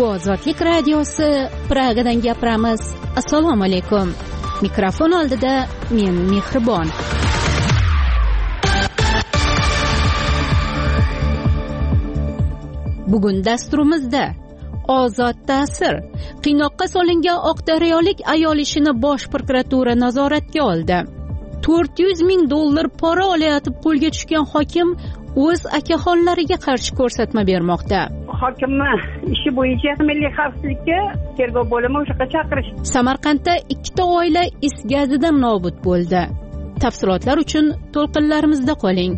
Bu Ozodlik radiosi, Pragadan gapiramiz. Assalomu alaykum. Mikrofon oldida men Mehribon. Bugun dasturimizda ozod ta'sir. Qiynoqqa solingan oqdaryolik ayol ishini Bosh prokuratura nazoratga oldi. $400,000 pora olayotib qo'lga tushgan hokim o'z akaxonlariga qarshi ko'rsatma bermoqda. Hokimni ishi bo'yicha milliy xavfsizlikka tergov bo'limi o'shaqa chaqirish. Samarqandda 2 oila is gazidan nobud bo'ldi. Tafsilotlar uchun to'lqinlarimizda qoling.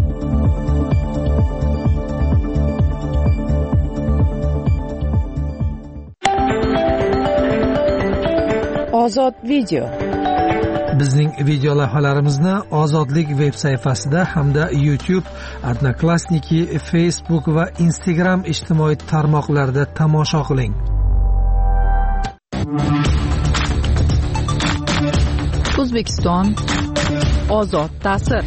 Ozod video. Bizning video lavhalarimizni Ozodlik veb sayfasida hamda YouTube, Odnoklassniki, Facebook va Instagram ijtimoiy tarmoqlarida tomosha qiling. O'zbekiston ozod ta'sir.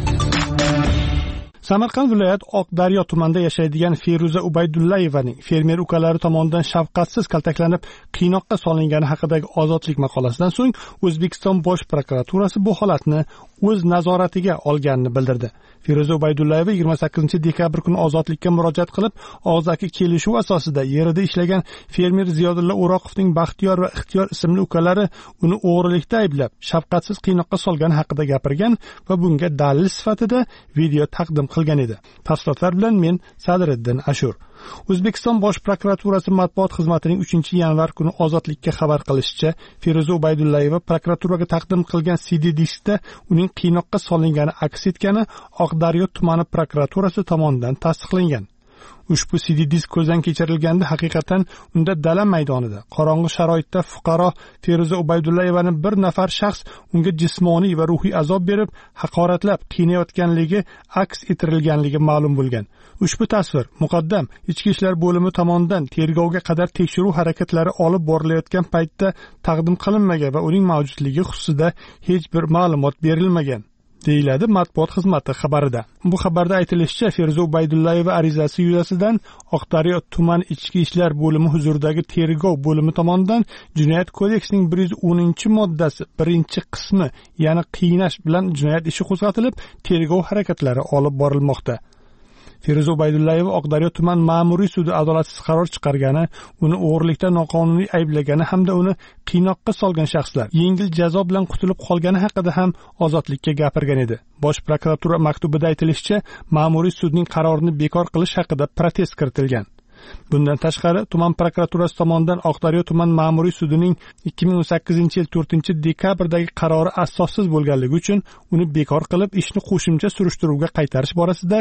Samarqand viloyat Oqdaryo tumanida yashaydigan Feruza Ubaydullayevaning fermer ukalari tomonidan shafqatsiz kaltaklanib qiynoqqa solingani haqidagi ozodlik maqolasidan so'ng O'zbekiston Bosh prokuraturasi bu holatni o'z nazoratiga olganini bildirdi. Feruza Ubaydullayeva 28-dekabr kuni ozodlikka murojaat qilib, og'zaki kelishuv asosida yerida ishlagan fermer Ziyodulla O'roqovning Baxtiyor va Ixtiyor ismli ukalari uni o'g'rilikda ayblab, shafqatsiz qiynoqqa solgani haqida gapirgan va bunga dalil sifatida video taqdim qilgan edi. Tafsilotlar bilan men Sadriddin Ashur. O'zbekiston Bosh prokuraturasi matbuot xizmatining 3-yanvar kuni ozodlikka xabar qilishicha, Feruza Ubaydullayeva prokuraturaga taqdim qilgan CD diskda uning qiynoqqa solingani aks etgani Oqdaryo tumani prokuraturasi tomonidan tasdiqlangan. Ushbu CD disk ko'zdan kechirilganda haqiqatan unda dala maydonida qorong'u sharoitda fuqaro Feruza Ubaydullayevani bir nafar shaxs unga jismoniy va ruhiy azob berib, haqoratlab, qiynayotganligi aks ettirilganligi ma'lum bo'lgan. Ushbu tasvir muqaddam Ichki ishlar bo'limi tomonidan tergovga qadar tekshiruv harakatlari olib borilayotgan paytda taqdim qilinmagan va uning mavjudligi xususida hech bir ma'lumot berilmagan, deyiladi matbuot xizmati xabarida. Bu xabarda aytilishicha, Feruza Ubaydullayeva arizasi yuzasidan Oqdaryo tuman Ichki ishlar bo'limi huzuridagi tergov bo'limi tomonidan Jinoyat kodeksining 110-moddasi 1-qismi, ya'ni qiynash bilan jinoyat ishi qo'zg'atilib, tergov harakatlari olib borilmoqda. Feruza Ubaydullayeva Oqdaryo tuman ma'muriy sudi adolatsiz qaror chiqargani, uni o'g'rilikda noqonuniy ayblagani hamda uni qiynoqqa solgan shaxslar yengil jazo bilan qutulib qolgani haqida ham ozodlikka gapirgan edi. Bosh prokuratura maktubida aytilishicha, ma'muriy sudning qarorini bekor qilish haqida protest kiritilgan. Bundan tashqari, tuman prokuraturasi tomonidan Oqdaryo tuman ma'muriy sudining 2018-yil 4-dekabrdagi qarori asossiz bo'lganligi uchun uni bekor qilib, ishni qo'shimcha surishtiruvga qaytarish borasida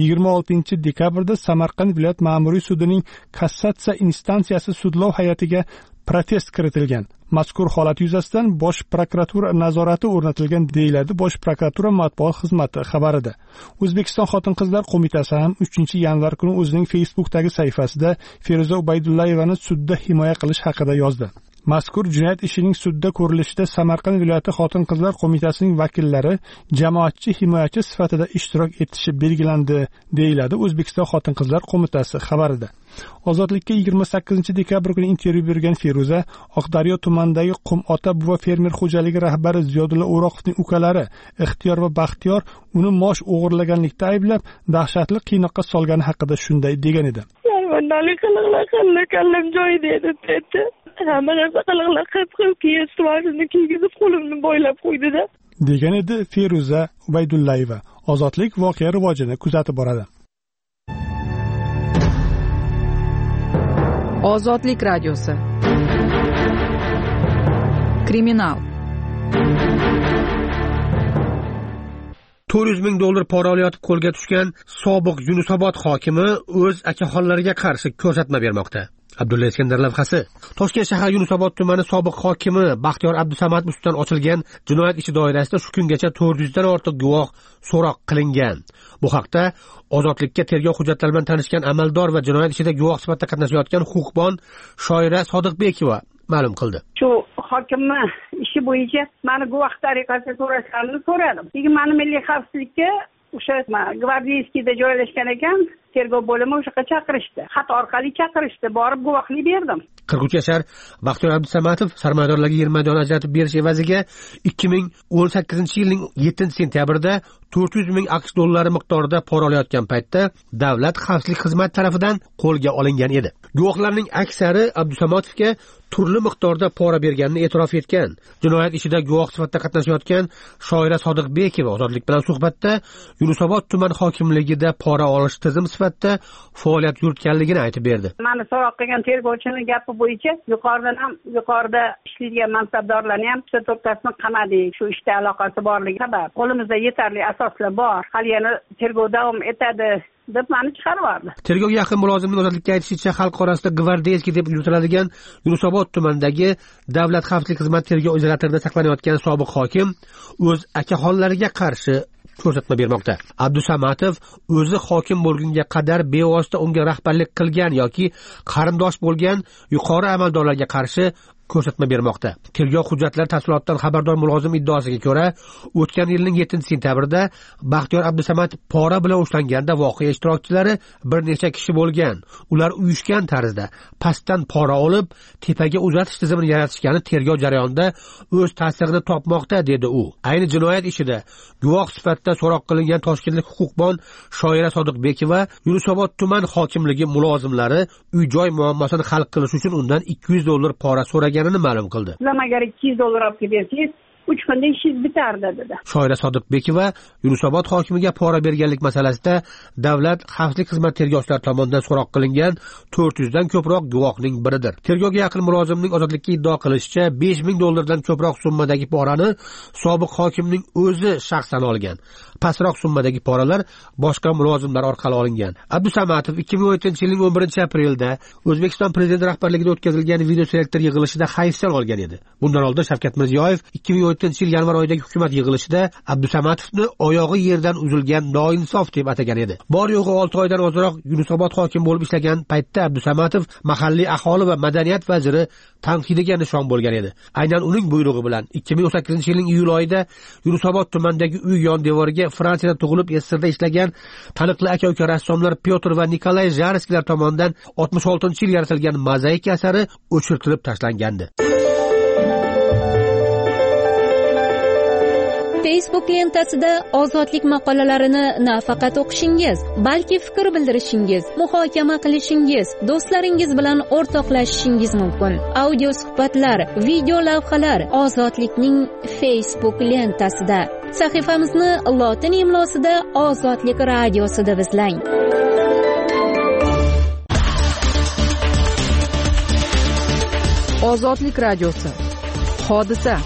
26-dekabrda Samarqand viloyat ma'muriy sudining kassatsiya instansiyasi sudlov hay'atiga protest kiritilgan. Mazkur holat yuzasidan Bosh prokuratura nazorati o'rnatilgan, deyiladi Bosh prokuratura matbuot xizmati xabarida. O'zbekiston Xotin-qizlar qo'mitasi ham 3-yanvar kuni o'zining Facebook'dagi sahifasida Feruza Ubaydullayevani sudda himoya qilish haqida yozdi. Mazkur jinoyat ishining sudda ko'rilishida Samarqand viloyati Xotin-qizlar qo'mitasining vakillari jamoatchi himoyachi sifatida ishtirok etishi belgilandi, deyiladi O'zbekiston Xotin-qizlar qo'mitasi xabarida. Ozodlikka 28-dekabr kuni intervyu bergan Feruza, Oqdaryo tumanidagi Qumota buva fermer xo'jaligi rahbari Ziyodulla O'roqovning ukalari Ixtiyor va Baxtiyor uni mosh o'g'irlaganlikda ayblab, dahshatli qiynoqqa solgani haqida shunday degan edi. Shayvonalik qiliqlar kallam joyida edi. Hamma narsa qiliqlar qilib keyin suvasini kiygizib qo'limni boylab qo'ydi-da, degan edi Feruza Ubaydullayeva. Ozodlik voqea rivojini kuzatib boradi. Ozodlik radiosi. Kriminal. $400,000 pora olayotib qo'lga tushgan sobiq Yunusobod hokimi o'z akaxonlariga qarshi ko'rsatma bermoqda. Abdulla Iskandar lavhasi. Toshkent shahar Yunusobod tumani sobiq hokimi Baxtiyor Abdusamad ustidan ochilgan jinoyat ishi doirasida shu kungacha 400 dan ortiq guvoh so'roq qilingan. Bu haqda Ozodlikka tergov hujjatlari bilan tanishgan amaldor va jinoyat ishida guvoh sifatida qatnashayotgan huquqbon Shoira Sodiqbekova ma'lum qildi. Shu hokimni ishi bo'yicha meni guvoh tariqasida so'rashlarini so'radim. Keyin meni milliy xavfsizlikka o'sha gvardiyskiyda joylashgan ekan, tergov bo'limi o'sha yoqqa chaqirishdi. Xat orqali chaqirishdi, borib guvohlik berdim. 43 yashar Baxtiyor Abdusamatov sarmoyadorlarga yer maydoni ajratib berish evaziga 2018-yilning 7-sentyabrida 400 ming AQSh dollari miqdorida pora olayotgan paytda Davlat xavfsizlik xizmati tarafidan qo'lga olingan edi. Guvohlarning aksari Abdusamatovga turli miqdorda pora berganini e'tirof etgan. Jinoyat ishida guvoh sifatida qatnashayotgan Shoira Sodiqbekova Ozodlik bilan suhbatda Yunusobod tuman hokimligida pora olish tizim sifatida faoliyat yuritganligini aytib berdi. Mani so'roq qilgan tergovchining gapi bo'yicha yuqorida ishlaydigan mansabdorlarni ham 4tasini qamadik. Shu ishda aloqasi borligi sabab qo'limizda yetarli asoslar bor. Hali yana tergov davom etadi deb meni chiqarib yubordi. Tergovga yaqin mulozimning ozodlikka aytishicha, xalq orasida gvardeyskiy deb yuritiladigan Yunusobod tumanidagi Davlat xavfsizlik xizmati tergov izolyatorida saqlanayotgan sobiq hokim o'z akaxonlariga qarshi ko'rsatma bermoqda. Abdusamatov o'zi hokim bo'lgunga qadar bevosita unga rahbarlik qilgan yoki qarindosh bo'lgan yuqori amaldorlarga qarshi ko'rsatma bermoqda. Tergov hujjatlari tafsilotdan xabardor mulozim iddaosiga ko'ra, o'tgan yilning 7-sentyabrida Baxtiyor Abdusamatov pora bilan ushlanganda voqea ishtirokchilari bir necha kishi bo'lgan. Ular uyushgan tarzda pastdan pora olib, tepaga uzatish tizimini yaratishgani tergov jarayonida o'z ta'sirini topmoqda, dedi u. Ayni jinoyat ishida guvoh sifatida so'roq qilingan toshkentlik huquqbon Shoira Sodiqbekova Yunusobod tuman hokimligi mulozimlari uy-joy muammosini hal qilish uchun undan $200 pora so'raganini ma'lum qildi. Sizlar agar $200 olib bersangiz, 3 kunda ishingiz bitardi dedi. Shoira Sodiqbekova Yunusobod hokimiga pora berganlik masalasida Davlat xavfsizlik xizmati tergovchilari tomonidan so'roq qilingan 400 dan ko'proq guvohning biridir. Tergovga yaqin mulozimning ozodlikka iddao qilishicha, $5000 dan ko'proq summadagi porani sobiq hokimning o'zi shaxsan olgan. Pastroq summadagi poralar boshqa mulozimlar orqali olingan. Abdusamatov 2017-yilning 11-aprelda O'zbekiston prezidenti rahbarligida o'tkazilgan video selektor yig'ilishida hayfsan olgan edi. Bundan oldin Shavkat Mirziyoyev 2017-yil yanvar oyidagi hukumat yig'ilishida Abdusamatovni oyog'i yerdan uzilgan noinsof deb atagan edi. Bor yo'g'i 6 oydan ozroq Yunusobod hokim bo'lib ishlagan paytda Abdusamatov mahalliy aholi va madaniyat vaziri tanqidiga nishon bo'lgan edi. Aynan uning buyrug'i bilan 2018-yilning iyul oyida Yunusobod tumanidagi uy yon devoriga Fransiyada tug'ilib Yesirda ishlagan taniqli aka-uka rassomlar Pyotr va Nikolay Jarskilar tomonidan 66-yil yaratilgan mozaika asari o'chirtirib tashlangandi. Facebook lentasida ozodlik maqolalarini nafaqat o'qishingiz, balki fikr bildirishingiz, muhokama qilishingiz, do'stlaringiz bilan o'rtoqlashishingiz mumkin. Audio suhbatlar, video lavhalar Ozodlikning Facebook lentasida. Sahifamizni lotin imlosida Ozodlik radiosi deb izlang. Ozodlik radiosi. Hodisa.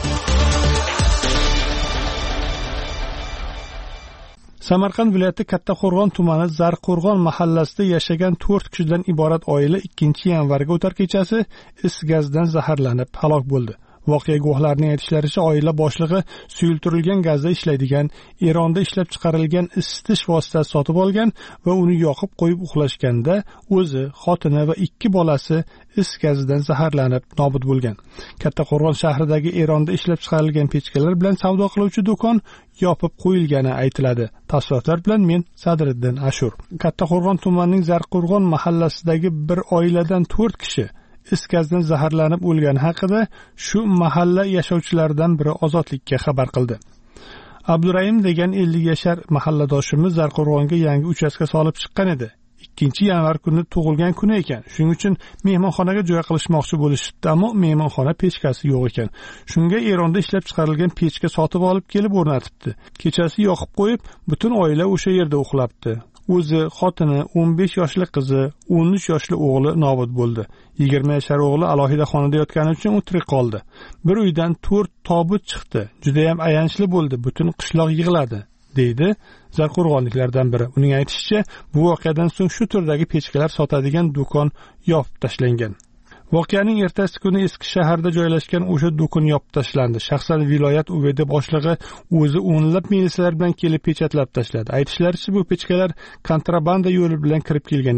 Samarqand viloyati Kattaqo'rg'on tumani Zarqo'rg'on mahallasida yashagan 4 kishidan iborat oila 2-yanvarga o'tar kechasi is gazdan zaharlanib halok bo'ldi. Voqea guvohlarining aytishlaricha, oila boshlig'i suyultirilgan gazda ishlaydigan, Eronda ishlab chiqarilgan isitish vositasi sotib olgan va uni yoqib qo'yib uxlashganda o'zi, xotini va 2 bolasi is gazidan zaharlanib nobud bo'lgan. Kattaqo'rg'on shahridagi Eronda ishlab chiqarilgan pechkalar bilan savdo qiluvchi do'kon yopib qo'yilgani aytiladi. Tafsilotlar bilan men Sadriddin Ashur. Kattaqo'rg'on tumanining Zarqo'rg'on mahallasidagi bir oiladan 4 kishi is gazdan zaharlanib o'lgani haqida shu mahalla yashovchilaridan biri Ozodlikka xabar qildi. Abdurayim degan 50 yashar mahalladoshimiz Zarqo'rg'onga yangi uchastka solib chiqqan edi. 2-yanvar kuni tug'ilgan kuni ekan. Shuning uchun mehmonxonaga joy qilishmoqchi bo'lishdi, ammo mehmonxona pechkasi yo'q ekan. Shunga Eronda ishlab chiqarilgan pechka sotib olib kelib o'rnatibdi. Kechasi yoqib qo'yib, butun oila o'sha yerda uxlabdi. O'zi, xotini, 15 yoshli qizi, 13 yoshli o'g'li nobud bo'ldi. 20 yashar o'g'li alohida xonada yotgani uchun u tirik qoldi. Bir uydan 4 tobut chiqdi. Juda ham ayanchli bo'ldi. Butun qishloq yig'ladi, deydi Zarqo'rg'onliklardan biri. Uning aytishicha, bu voqeadan so'ng shu turdagi pechkalar sotadigan do'kon yopib tashlangan. Voqeaning ertasi kuni eski shaharda joylashgan o'sha do'kon yopib tashlandi. Shaxsan viloyat UVD boshlig'i o'zi o'nlab militsiyalar bilan kelib pechatlab tashladi. Aytishlaricha, bu pechkalar kontrabanda yo'li bilan kirib kelgan ekan.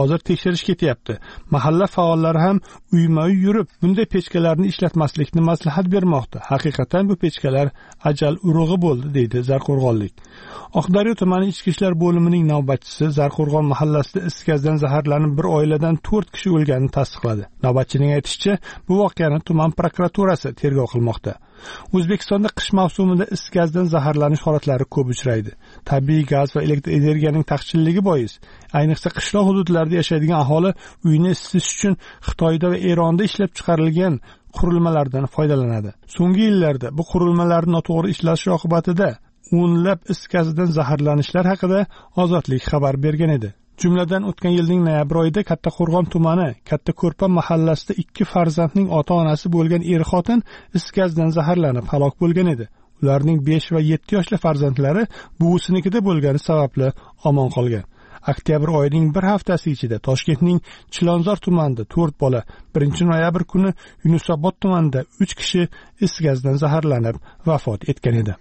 Hozir tekshirish ketyapti. Mahalla faollari ham uyma-uy yurib, bunday pechkalarni ishlatmaslikni maslahat bermoqda. Haqiqatan bu pechkalar ajal urug'i bo'ldi, deydi Zarqo'rg'onlik. Oqdaryo tumani ichki ishlar bo'limining navbatchisi Zarqo'rg'on mahallasida is gazdan zaharlanib bir oiladan 4 kishi o'lganini tasdiqladi. Navbatchining aytishicha, bu voqeani tuman prokuraturasi tergov qilmoqda. O'zbekistonda qish mavsumida is gazdan zaharlanish holatlari ko'p uchraydi. Tabiiy gaz va elektr energiyaning taqchilligi bois, ayniqsa qishloq hududlarda yashaydigan aholi uyni isitish uchun Xitoyda va Eronda ishlab chiqarilgan qurilmalardan foydalanadi. So'nggi yillarda bu qurilmalarning noto'g'ri ishlashi oqibatida o'nlab is gazidan zaharlanishlar haqida Ozodlik xabar bergan edi. Jumladan o'tgan yilning noyabr oyida Kattaqo'rg'on tumani Kattako'rpa mahallasida 2 farzandning ota-onasi bo'lgan er-xotin is gazdan zaharlanib halok bo'lgan edi. Ularning 5 va 7 yoshli farzandlari buvisinikida bo'lgani sababli omon qolgan. Oktyabr oyining bir haftasi ichida Toshkentning Chilonzor tumanida 4 bola, 1-noyabr kuni Yunusobod tumanida 3 kishi is gazdan zaharlanib vafot etgan edi.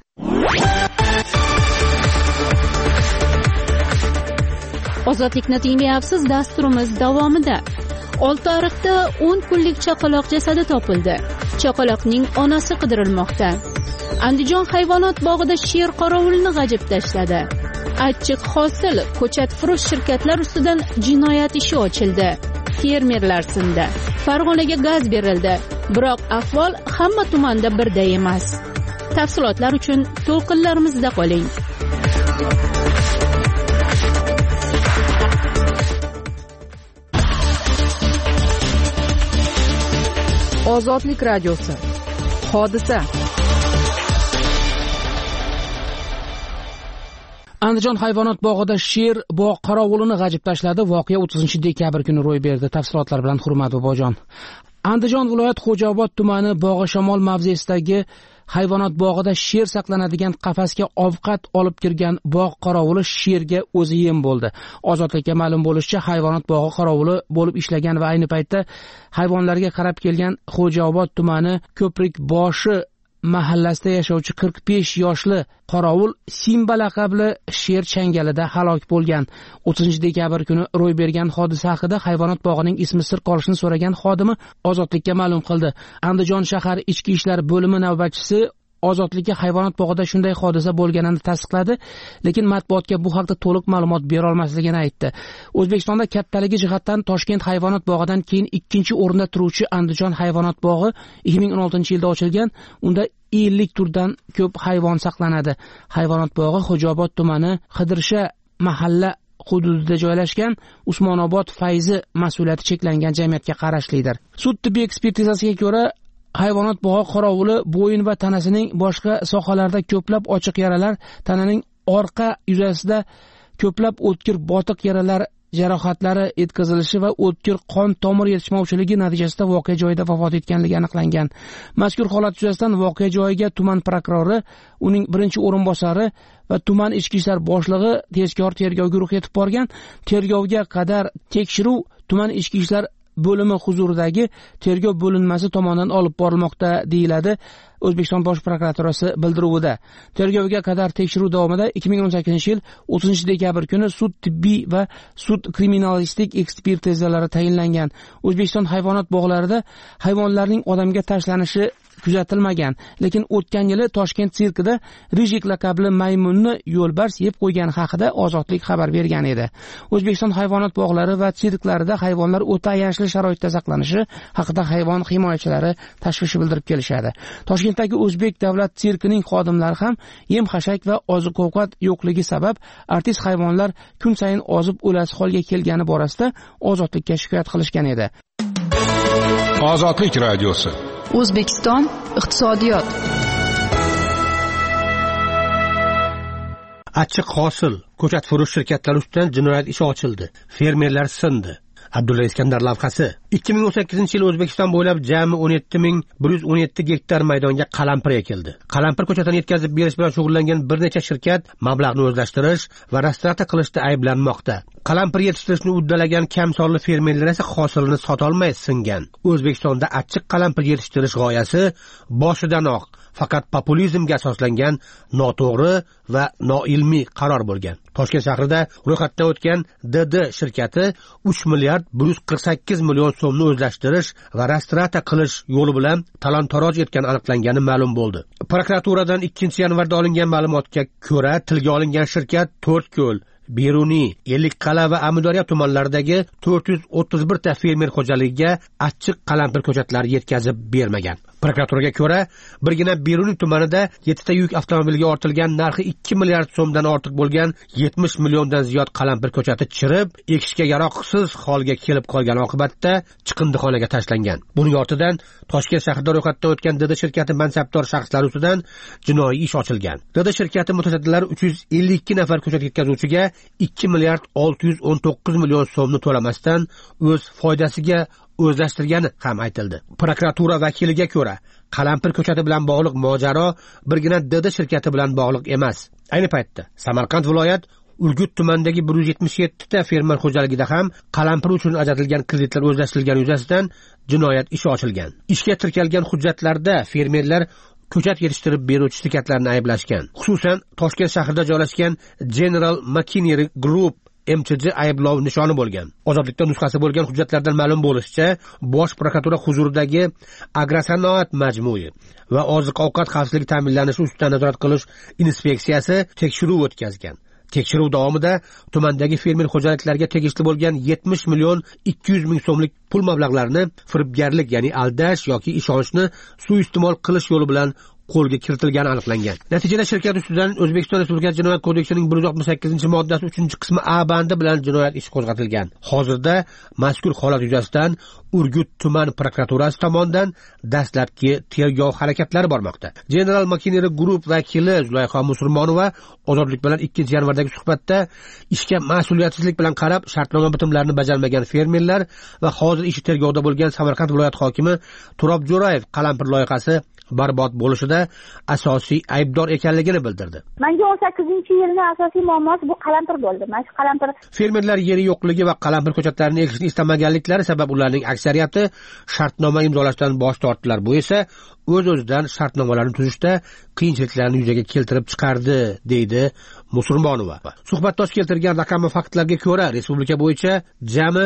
Ozodlikni tinglayapsiz. Dasturimiz davomida Oltiariqda 10 kunlik chaqaloq jasadi topildi. Chaqaloqning onasi qidirilmoqda. Andijon hayvonot bog'ida sher qorovulni g'ajib tashladi. Achchiq hosil ko'chat furush shirkatlar ustidan jinoyat ishi ochildi. Fermerlar sindi. Farg'onaga gaz berildi. Biroq ahvol hamma tumanda birday emas. Tafsilotlar uchun to'lqinlarimizda qoling. Ozodlik radiosi. Hodisa. Andijon hayvonot bog'ida sher bog' qorovulini g'ajib tashladi. Voqea 30-dekabr kuni ro'y berdi. Tafsilotlar bilan Hurmat Bobojon. Andijon viloyat Xo'jaobod tumani Bog'ishamol mavzesidagi hayvonot bog'ida sher saqlanadigan qafasga ovqat olib kirgan bog' qorovuli sherga o'zi yem bo'ldi. Ozodlikka ma'lum bo'lishicha, hayvonot bog'i qorovuli bo'lib ishlagan va ayni paytda hayvonlarga qarab kelgan Xo'jaobod tumani Ko'prik boshi mahallasida yashovchi 45 yoshli qorovul Simba laqabli sher changalida halok bo'lgan. 30-dekabr kuni ro'y bergan hodisa haqida hayvonot bog'ining ismi sir qolishini so'ragan xodimi Ozodlikka ma'lum qildi. Andijon shahar ichki ishlar bo'limi navbatchisi Ozodlikka hayvonot bog'ida shunday hodisa bo'lganini tasdiqladi, lekin matbuotga bu haqda to'liq ma'lumot bera olmasligini aytdi. O'zbekistonda kattaligi jihatdan Toshkent hayvonot bog'idan keyin 2-o'rinda turuvchi Andijon hayvonot bog'i 2016-yilda ochilgan. Unda 50 turdan ko'p hayvon saqlanadi. Hayvonot bog'i Xo'jaobod tumani Qidirsha mahalla hududida joylashgan. Usmonobod Fayzi mas'uliyati cheklangan jamiyatga qarashlidir. Sud tibbiy ekspertizasiga ko'ra, hayvonot bog'i qorovuli bo'yin va tanasining boshqa sohalarida ko'plab ochiq yaralar, tananing orqa yuzasida ko'plab o'tkir botiq yaralar, jarohatlari yetkazilishi va o'tkir qon tomir yetishmovchiligi natijasida voqea joyida vafot etganligi aniqlangan. Mazkur holat yuzasidan voqea joyiga tuman prokurori, uning birinchi o'rinbosari va tuman ichki ishlar boshlig'i tezkor tergov guruhi yetib borgan. Tergovga qadar tekshiruv tuman ichki ishlar bo'limi huzuridagi tergov bo'linmasi tomonidan olib borilmoqda, deyiladi O'zbekiston Bosh prokuraturasi bildiruvida. Tergovga qadar tekshiruv davomida 2018-yil 30-dekabr kuni sud tibbiy va sud kriminalistik ekspertizalari tayinlangan. O'zbekiston hayvonot bog'larida hayvonlarning odamga tashlanishi kuzatilmagan, lekin o'tgan yili Toshkent sirkida Rijik laqabli maymunni yo'lbars yeb qo'ygani haqida Ozodlik xabar bergan edi. O'zbekiston hayvonot bog'lari va sirklarida hayvonlar o'ta ayanchli sharoitda saqlanishi haqida hayvon himoyachilari tashvish bildirib kelishadi. Toshkentdagi O'zbek davlat sirkining xodimlari ham yem-xashak va oziq-ovqat yo'qligi sabab artist hayvonlar kun sayin ozib o'lasi holga kelgani borasida Ozodlikka shikoyat qilishgan edi. Ozodlik radiosi. O'zbekiston iqtisodiyot. Achchiq hosil ko'chat furush shirkatlari ustidan jinoyat ishi ochildi. Fermerlar sindi. Abdulla Iskandar lavhasi. 2018-yil O'zbekiston bo'ylab jami 17.117 gektar maydonga qalampir ekildi. Qalampir ko'chatini yetkazib berish bilan shug'ullangan bir necha shirkat mablag'ni o'zlashtirish va restavratsiya qilishda ayblanmoqda. Qalampir yetishtirishni uddalagan kam sonli fermerlar esa hosilini sota olmay singan. O'zbekistonda achchiq qalampir yetishtirish g'oyasi boshidanoq faqat populizmga asoslangan noto'g'ri va noilmiy qaror bo'lgan. Toshkent shahrida ro'yxatdan o'tgan DD shirkati 3 milliard 148 million so'mni o'zlashtirish va restavratsiya qilish yo'li bilan talon-taroj etgani aniqlangani ma'lum bo'ldi. Prokuraturadan 2-yanvarda olingan ma'lumotga ko'ra, tilga olingan shirkat To'rtko'l, Beruniy, Ellikqal'a va Amudaryo tumanlaridagi 431 ta fermer xo'jaligiga achchiq qalampir ko'chatlari yetkazib bermagan. Prokuraturaga ko'ra, birgina Beruniy tumanida 7 ta yuk avtomobilga ortilgan narxi 2 milliard so'mdan ortiq bo'lgan 70 milliondan ziyod qalampir ko'chati chirib, ekishga yaroqsiz holga kelib qolgan oqibatda chiqindixonaga tashlangan. Buning ortidan Toshkent shahrida ro'yxatdan o'tgan DD shirkati mansabdor shaxslari ustidan jinoiy ish ochilgan. DD shirkati mutasaddilari 352 nafar ko'chat yetkazuvchiga 2 milliard 619 million so'mni to'lamasdan o'z foydasiga o'zlashtirgani ham aytildi. Prokuratura vakiliga ko'ra, qalampir ko'chati bilan bog'liq mojaro birgina DD shirkati bilan bog'liq emas. Ayni paytda Samarqand viloyat Urgut tumanidagi 177 ta fermer xo'jaligida ham qalampir uchun ajratilgan kreditlar o'zlashtirilgani yuzasidan jinoyat ishi ochilgan. Ishga tirkalgan hujjatlarda fermerlar ko'chat yetishtirib beruvchi shirkatlarni ayblashgan. Xususan, Toshkent shahrida joylashgan General Machinery Group MCJ ayblov nishoni bo'lgan. Ozodlikda nusxasi bo'lgan hujjatlardan ma'lum bo'lishicha, Bosh prokuratura huzuridagi Agrosanoat majmui va oziq-ovqat xavfsizligi ta'minlanishi ustidan nazorat qilish inspeksiyasi tekshiruv o'tkazgan. Tekshiruv davomida tumandagi fermer xo'jaliklariga tegishli bo'lgan 70 million 200 ming so'mlik pul mablag'larini firibgarlik, ya'ni aldash yoki ishonchni suiiste'mol qilish yo'li bilan qo'lga kiritilgani aniqlangan. Natijada shirkat ustidan O'zbekiston Respublikasi Jinoyat kodeksining 168-moddasi 3-qismi A bandi bilan jinoyat ishi qo'zg'atilgan. Hozirda mazkur holat yuzasidan Urgut tuman prokuraturasi tomonidan dastlabki tergov harakatlari bormoqda. General Machinery Group vakili Zulayho Musurmonova Ozodlik bilan 2-yanvardagi suhbatda ishga mas'uliyatsizlik bilan qarab shartnoma bitimlarini bajarmagan fermerlar va hozir ishi tergovda bo'lgan Samarqand viloyat hokimi Turob Jo'rayev qalampir loyihasi barbod bo'lishida asosiy aybdor ekanligini bildirdi. Menga 18-yilning asosiy muammosi bu qalampir bo'ldi. Mana shu qalampir fermerlar yeri yo'qligi va qalampir ko'chatlarini ekishni istamaganliklari sabab ularning aksariyati shartnoma imzolashdan bosh tortdilar. Bu esa o'z-o'zidan shartnomalarni tuzishda qiyinchiliklarni yuzaga keltirib chiqardi, deydi Musurmonova. Suhbatdosh keltirgan raqam va faktlarga ko'ra, respublika bo'yicha jami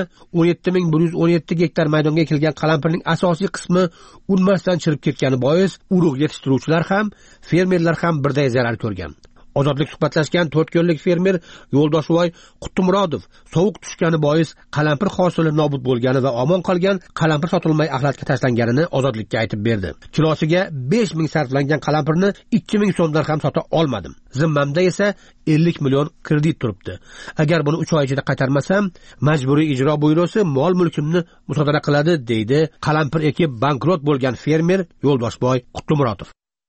17117 gektar maydonga ekilgan qalampirning asosiy qismi unmasdan chirib ketgani bois urug' yetishtiruvchilar ham, fermerlar ham birday zarar ko'rgan. Ozodlik suhbatlashgan To'rtko'llik fermer Yo'ldoshivoy Qutumurodov sovuq tushgani bois qalampir hosili nobud bo'lgani va omon qolgan qalampir sotilmay axlatga tashlanganini Ozodlikka aytib berdi. Kilosiga 5000 sarflangan qalampirni 2000 so'mdan ham sota olmadim. Zimmamda esa 50 million kredit turibdi. Agar buni 3 oy ichida qaytarmasam, majburiy ijro byurosi mol-mulkimni musodara qiladi, deydi qalampir ekib bankrot bo'lgan fermer Yo'ldoshivoy Qutumurodov.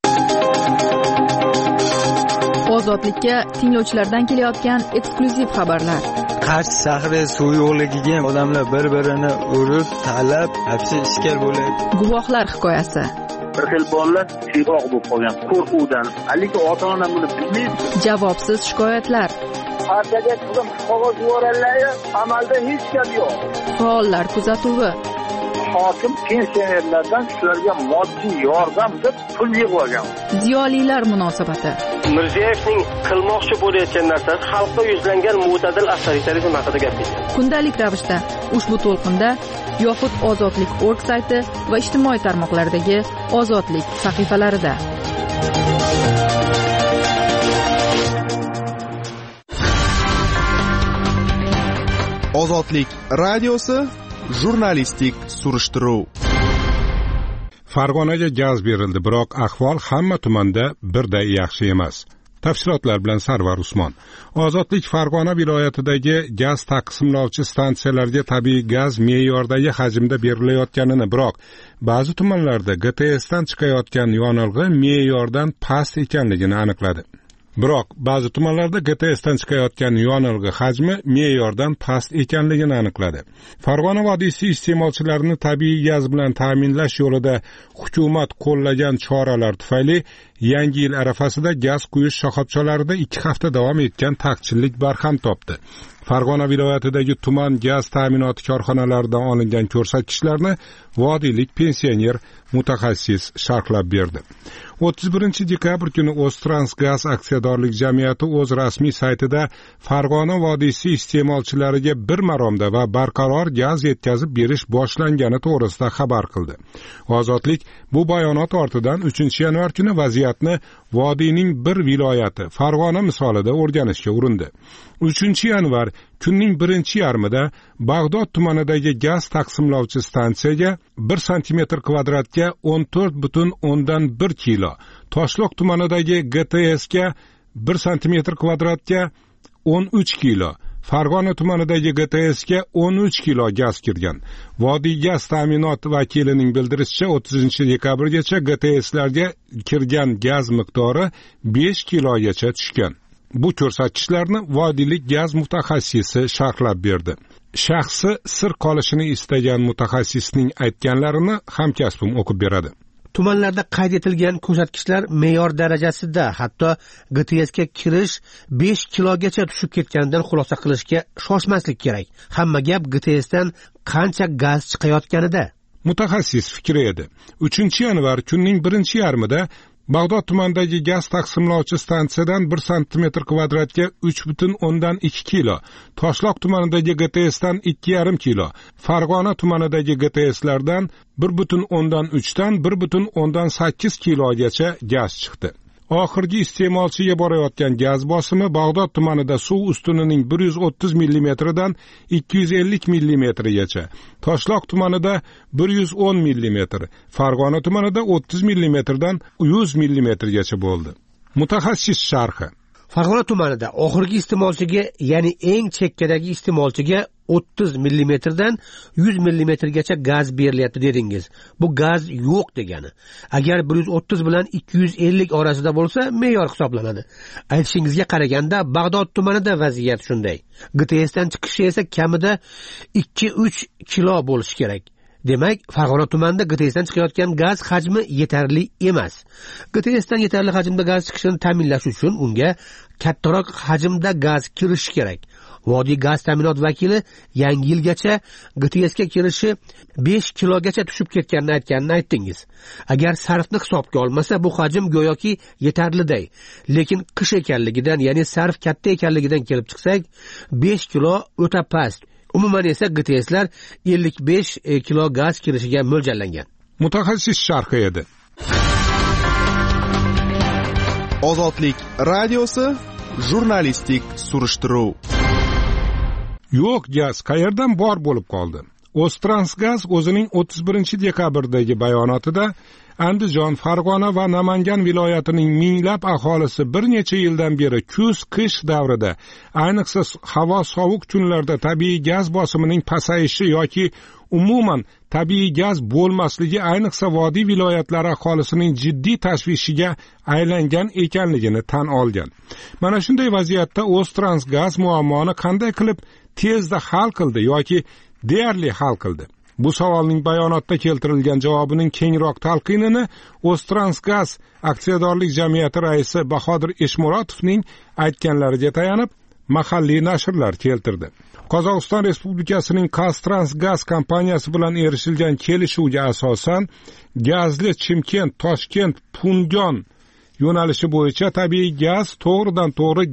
Ozodlikka tinglovchilardan kelayotgan eksklyuziv xabarlar. Qarshi shahri suv yo'qligiga odamlar bir-birini urib, talab, hapsi ishkal bo'layapti. Guvohlar hikoyasi. Bir xil bolalar siyroq bo'lib qolgan qo'rquvdan. Haligi ota-ona buni bilmaydi. Javobsiz shikoyatlar. Partiyaga qizim qog'oz yuborganlar, amalda hech gap yo'q. Faollar kuzatuvi. Hokim pensionerlardan shularga moddiy yordam deb pul yig'ib olgan. Ziyolilar munosabati. Mirziyevning qilmoqchi bo'layotgan narsasi xalqqa yuzlangan mo'tadil avtoritarizm haqida gapirdi. Kundalik ravishda ushbu to'lqinda yoxud Ozodlik.org sayti va ijtimoiy tarmoqlardagi Ozodlik sahifalarida. Ozodlik radiosi jurnalistik surishtiruv. Farg'onaga gaz berildi, biroq ahvol hamma tumanda birday yaxshi emas. Tafsilotlar bilan Sarvar Usmon. Ozodlik Farg'ona viloyatidagi gaz taqsimlovchi stansiyalarga tabiiy gaz me'yordagi hajmda berilayotganini, biroq ba'zi tumanlarda GTSdan chiqayotgan yonilg'i me'yordan past ekanligini aniqladi. Biroq ba'zi tumanlarda GTSdan chiqayotgan yonilg'i hajmi me'yordan past ekanligini aniqladi. Farg'ona vodiysi iste'molchilarini tabiiy gaz bilan ta'minlash yo'lida hukumat qo'llagan choralar tufayli Yangi yil arafasida gaz quyish shoxobchalarida 2 hafta davom etgan taqchillik barham topdi. Farg'ona viloyatidagi tuman gaz ta'minoti korxonalaridan olingan ko'rsatkichlarni vodiylik pensioner mutaxassis sharhlab berdi. 31 dekabr kuni O'ztransgaz aksiyadorlik jamiyati o'z rasmiy saytida Farg'ona vodiysi iste'molchilariga bir maromda va barqaror gaz yetkazib berish boshlangani to'g'risida xabar qildi. Ozodlik bu bayonot ortidan 3-yanvar kuni vaziyatni vodiyning bir viloyati Farg'ona misolida o'rganishga urindi. 3-yanvar kunning birinchi yarmida Bag'dod tumanidagi gaz taqsimlovchi stansiyaga 1 santimetr kvadratga 14,1 kilo, Toshloq tumanidagi GTSga 1 santimetr kvadratga 13 kilo, Farg'ona tumanidagi GTSga 13 kilo gaz kirgan. Vodiy gaz ta'minot vakilining bildirishicha 30 dekabrgacha GTSlarga kirgan gaz miqdori 5 kilogacha tushgan. Bu ko'rsatkichlarni vodiylik gaz mutaxassisi sharhlab berdi. Shaxsi sir qolishini istagan mutaxassisning aytganlarini hamkasbim o'qib beradi. Tumanlarda qayd etilgan ko'rsatkichlar me'yor darajasida, hatto GTSga kirish 5 kilogacha tushib ketganidan xulosa qilishga shoshmaslik kerak. Hamma gap GTSdan qancha gaz chiqayotganida. Mutaxassis fikri edi. 3-yanvar kunning birinchi yarmida Bag'dod tumanidagi gaz taqsimlovchi stansiyadan 1 santimetr kvadratga 3,2 kilo, Toshloq tumanidagi GTSdan 2,5 kilo, Farg'ona tumanidagi GTSlardan 1,3 dan 1,8 kilogacha gaz chiqdi. Oxirgi iste'molchiga borayotgan gaz bosimi Bag'dod tumanida suv ustunining 130 mm dan 250 mm gacha, Toshloq tumanida 110 mm, Farg'ona tumanida 30 mm dan 100 mm gacha bo'ldi. Mutaxassis sharhi: Farg'ona tumanida oxirgi iste'molchiga, ya'ni eng chekkadagi iste'molchiga 30 mm dan 100 mm gacha gaz berilyapti dedingiz. Bu gaz yo'q degani. Agar 130 bilan 250 orasida bo'lsa, me'yor hisoblanadi. Aytishingizga qaraganda Bag'dod tumanida vaziyat shunday. GTSdan chiqishi esa kamida 2-3 kilo bo'lishi kerak. Demak, Farg'ona tumanida GTSdan chiqayotgan gaz hajmi yetarli emas. GTSdan yetarli hajmda gaz chiqishini ta'minlash uchun unga kattaroq hajmda gaz kirishi kerak. Vodiy gaz ta'minot vakili yangi yilgacha GTSga kirishi 5 kilogacha tushib ketganini aytdingiz. Agar sarfni hisobga olmasa, bu hajm go'yoki yetarliday. Lekin qish ekanligidan, ya'ni sarf katta ekanligidan kelib chiqsak, 5 kilo o'ta past. Umuman esa GTSlar 55 kilo gaz kirishiga mo'ljallangan. Mutaxassis sharhi edi. Ozodlik radiosi jurnalistik surishtiruv. Yo'q gaz qayerdan bor bo'lib qoldi? O'ztransgaz o'zining 31 dekabrdagi bayonotida Andijon, Farg'ona va Namangan viloyatining minglab aholisi bir necha yildan beri kuz-qish davrida, ayniqsa havo sovuq kunlarda tabiiy gaz bosimining pasayishi yoki umuman tabiiy gaz bo'lmasligi ayniqsa vodiy viloyatlari aholisining jiddiy tashvishiga aylangan ekanligini tan olgan. Mana shunday vaziyatda O'ztransgaz muammoni qanday qilib tezda hal qildi yoki deyarli hal qildi? Bu savolning bayonotda keltirilgan javobining kengroq talqinini O'ztransgaz aksiyadorlik jamiyati raisi Bahodir Eshmurotovning aytganlariga tayanib mahalliy nashrlar keltirdi. Qozog'iston Respublikasining Qastrans kompaniyasi bilan erishilgan kelishuvga asosan gazli Chimkent, Toshkent, Pungon yo'nalishi bo'yicha tabiiy gaz to'g'ridan to'g'ri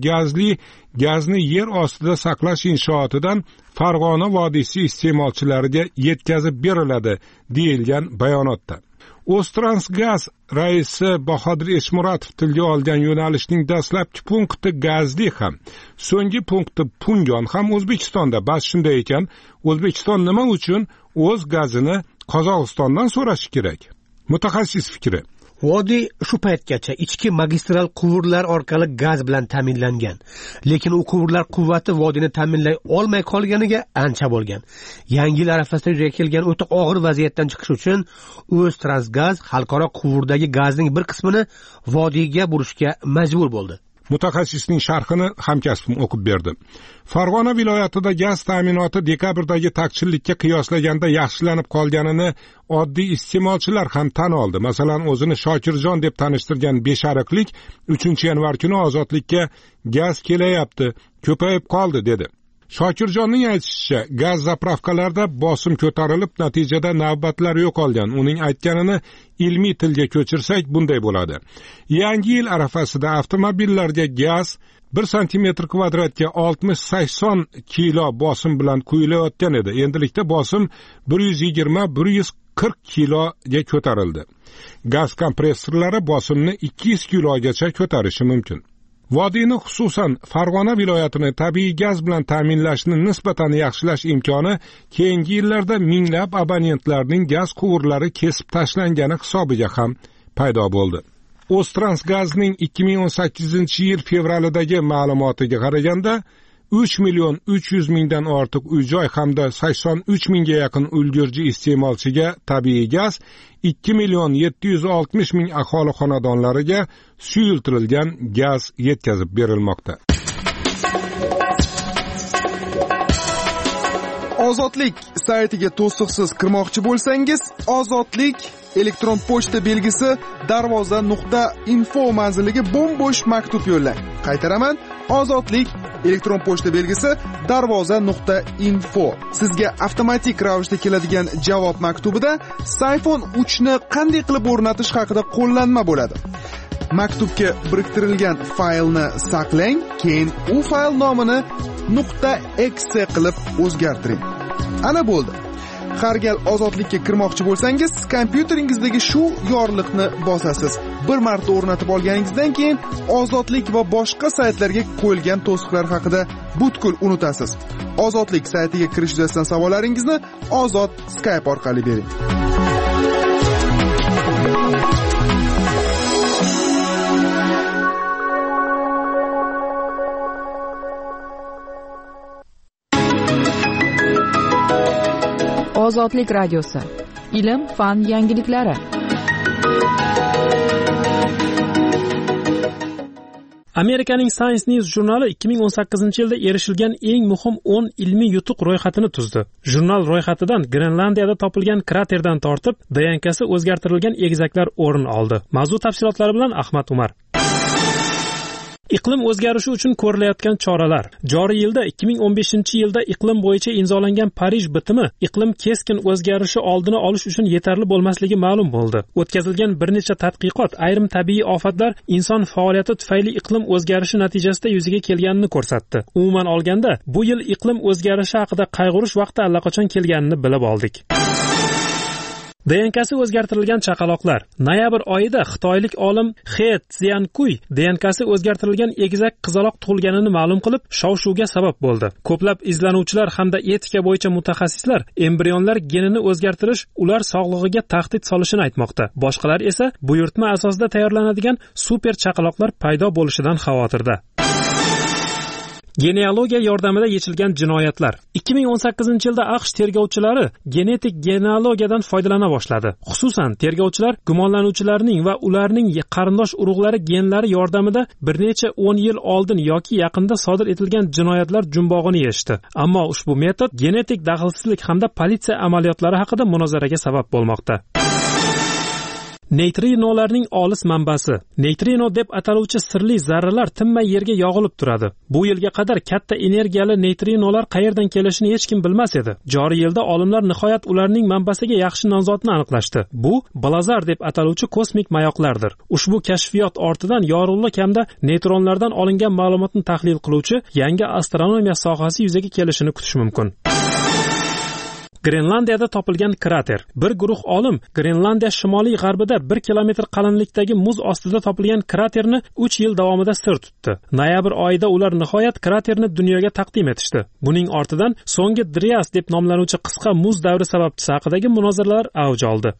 gazni yer ostida saqlash inshootidan Farg'ona vodiysi iste'molchilariga yetkazib beriladi deyilgan bayonotda. O'ztransgaz raisi Bahodir Eshmuratov tilga olgan yo'nalishning dastlabki punkti gazli ham, so'nggi punkti Pungon ham O'zbekistonda. Bas shunday ekan, O'zbekiston nima uchun o'z gazini Qozog'istondan so'rashi kerak? Mutaxassis fikri: Vodiy shu paytgacha ichki magistral quvurlar orqali gaz bilan ta'minlangan. Lekin u quvurlar quvvati vodiyni ta'minlay olmay qolganiga ancha bo'lgan. Yangi yil arafasida yuzaga kelgan o'ta og'ir vaziyatdan chiqish uchun O'ztransgaz xalqaro quvurdagi gazning bir qismini vodiyga burishga majbur bo'ldi. Mutaxassisning sharhini hamkasbim o'qib berdi. Farg'ona viloyatida gaz ta'minoti dekabrdagi taqchillikka qiyoslaganda yaxshilanib qolganini oddiy iste'molchilar ham tan oldi. Masalan, o'zini Shokirjon deb tanishtirgan Beshariqlik 3-yanvar kuni Ozodlikka gaz kelayapti, ko'payib qoldi dedi. Shokirjonning aytishicha, gaz zapravkalarida bosim ko'tarilib, natijada navbatlar yo'qolgan. Uning aytganini ilmiy tilga ko'chirsak bunday bo'ladi. Yangi yil arafasida avtomobillarga gaz 1 santimetr kvadratga 60-80 kilo bosim bilan quyilayotgan edi. Endilikda bosim 120-140 kiloga ko'tarildi. Gaz kompressorlari bosimni 200 kilogacha ko'tarishi mumkin. Vodiyni, xususan Farg'ona viloyatini tabiiy gaz bilan ta'minlashni nisbatan yaxshilash imkoni keyingi yillarda minglab abonentlarning gaz quvurlari kesib tashlangani hisobiga ham paydo bo'ldi. O'ztransgazning 2018-yil fevralidagi ma'lumotiga qaraganda 3.300.000 dan ortiq uy-joy hamda 83.000ga yaqin ulgurji iste'molchiga tabiiy gaz, 2.760.000 aholi xonadonlariga suyultirilgan gaz yetkazib berilmoqda. Ozodlik saytiga to'siqsiz kirmoqchi bo'lsangiz, Ozodlik elektron pochta belgisi darvoza.info manziliga bo'm-bo'sh maktub yo'llang. Qaytaraman, Ozodlik elektron pochta belgisi darvoza.info. Sizga avtomatik ravishda keladigan javob maktubida iPhone 3 ni qanday qilib o'rnatish haqida qo'llanma bo'ladi. Maktubga biriktirilgan faylni saqlang, keyin u fayl nomini .exe qilib o'zgartiring. Ana bo'ldi. Har gal Ozodlikka kirmoqchi bo'lsangiz, kompyuteringizga shu yorliqni bosasiz. Bir marta o'rnatib olganingizdan keyin Ozodlik va boshqa saytlarga qo'yilgan to'siqlar haqida butkul unutasiz. Ozodlik saytiga kirish yuzasidan savollaringizni Ozod Skype orqali bering. Ozodlik radiosi. Ilm, fan yangiliklari. Amerikaning Science News jurnali 2018-yilda erishilgan eng muhim 10 ilmiy yutuq ro'yxatini tuzdi. Jurnal ro'yxatidan Grenlandiyada topilgan kraterdan tortib, DNKsi o'zgartirilgan egizaklar o'rin oldi. Mavzu tafsilotlari bilan Ahmad Umar. Iqlim o'zgarishi uchun ko'rilayotgan choralar. Joriy yilda 2015-yilda iqlim bo'yicha imzolangan Parij bitimi iqlim keskin o'zgarishi oldini olish uchun yetarli bo'lmasligi ma'lum bo'ldi. O'tkazilgan bir necha tadqiqot ayrim tabiiy ofatlar inson faoliyati tufayli iqlim o'zgarishi natijasida yuzaga kelganini ko'rsatdi. Umuman olganda, bu yil iqlim o'zgarishi haqida qayg'urish vaqti allaqachon kelganini bilib oldik. DNKsi o'zgartirilgan chaqaloqlar. Noyabr oyida xitoylik olim He Xiankuy DNKsi o'zgartirilgan egizak qizaloq tug'ilganini ma'lum qilib, shov-shuvga sabab bo'ldi. Ko'plab izlanuvchilar hamda etika bo'yicha mutaxassislar embrionlar genini o'zgartirish ular sog'lig'iga tahdid solishini aytmoqda. Boshqalar esa buyurtma asosida tayyorlanadigan super chaqaloqlar paydo bo'lishidan xavotirda. Genealogiya yordamida yechilgan jinoyatlar. 2018-yilda AQSh tergovchilari genetik genealogiyadan foydalana boshladi. Xususan, tergovchilar gumonlanuvchilarning va ularning qarindosh urug'lari genlari yordamida bir necha 10 yil oldin yoki yaqinda sodir etilgan jinoyatlar jumbog'ini yechdi. Ammo ushbu metod genetik daxlsizlik hamda politsiya amaliyotlari haqida munozaraga sabab bo'lmoqda. Neytrinolarning olis manbasi. Neytrino deb ataluvchi sirli zarralar tinmay yerga yog'ilib turadi. Bu yilga qadar katta energiyali neytrinolar qayerdan kelishini hech kim bilmas edi. Joriy yilda olimlar nihoyat ularning manbasiga yaxshi nomzodni aniqlashdi. Bu blazar deb ataluvchi kosmik mayoqlardir. Ushbu kashfiyot ortidan yorug'lik hamda neytronlardan olingan ma'lumotni tahlil qiluvchi yangi astronomiya sohasi yuzaga kelishini kutish mumkin. Grenlandiyada topilgan krater. Bir guruh olim Grenlandiya shimoliy g'arbida 1 kilometr qalinlikdagi muz ostida topilgan kraterni 3 yil davomida sir tutdi. Noyabr oyida ular nihoyat kraterni dunyoga taqdim etishdi. Buning ortidan so'nggi Drias deb nomlanuvchi qisqa muz davri sababchisi haqidagi munozaralar avj oldi.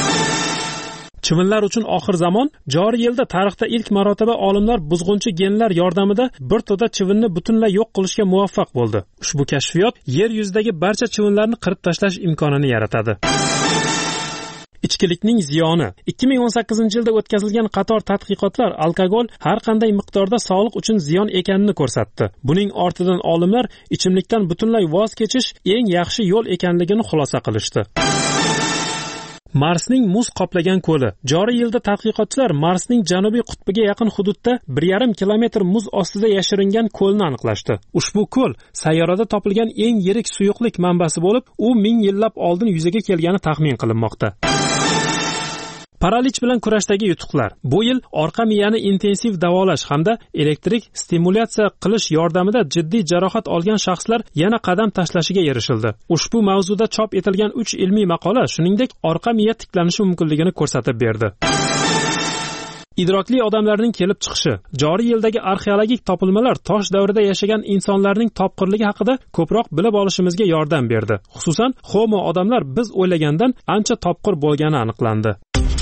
Chivinlar uchun oxir zamon. Joriy yilda tarixda ilk marotaba olimlar buzg'unchi genlar yordamida bir to'da chivinni butunlay yo'q qilishga muvaffaq bo'ldi. Ushbu kashfiyot yer yuzidagi barcha chivinlarni qirib tashlash imkonini yaratadi. Ichkilikning ziyoni. 2018-yilda o'tkazilgan qator tadqiqotlar alkogol har qanday miqdorda sog'liq uchun ziyon ekanini ko'rsatdi. Buning ortidan olimlar ichimlikdan butunlay voz kechish eng yaxshi yo'l ekanligini xulosa qilishdi. Marsning muz qoplagan ko'li. Joriy yilda tadqiqotchilar Marsning janubiy qutbiga yaqin hududda 1,5 kilometr muz ostida yashiringan ko'lni aniqlashdi. Ushbu ko'l sayyorada topilgan eng yirik suyuqlik manbasi bo'lib, u 1000 yillab oldin yuzaga kelgani taxmin qilinmoqda. Paralich bilan kurashdagi yutuqlar. Bu yil orqa miyani intensiv davolash hamda elektrik stimulyatsiya qilish yordamida jiddiy jarohat olgan shaxslar yana qadam tashlashiga erishildi. Ushbu mavzuda chop etilgan 3 ilmiy maqola shuningdek orqa miya tiklanishi mumkinligini ko'rsatib berdi. Idrokli odamlarning kelib chiqishi. Joriy yildagi arxeologik topilmalar tosh davrida yashagan insonlarning topqirligi haqida ko'proq bilib olishimizga yordam berdi. Xususan, Homo odamlar biz o'ylagandan ancha topqir bo'lgani aniqlandi.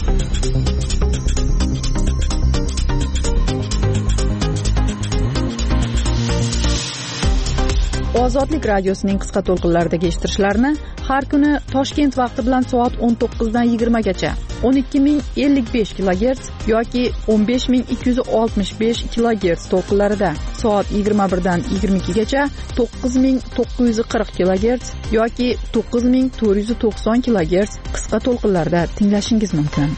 Ozodlik radiosining qisqa to'lqinlaridagi eshittirishlarni har kuni Toshkent vaqti bilan soat 19 dan 20 gacha 12055 kHz yoki 15265 kHz to'lqinlarida, soat 21 dan 22 gacha 9940 kHz yoki 9490 kHz qisqa to'lqinlarda tinglashingiz mumkin.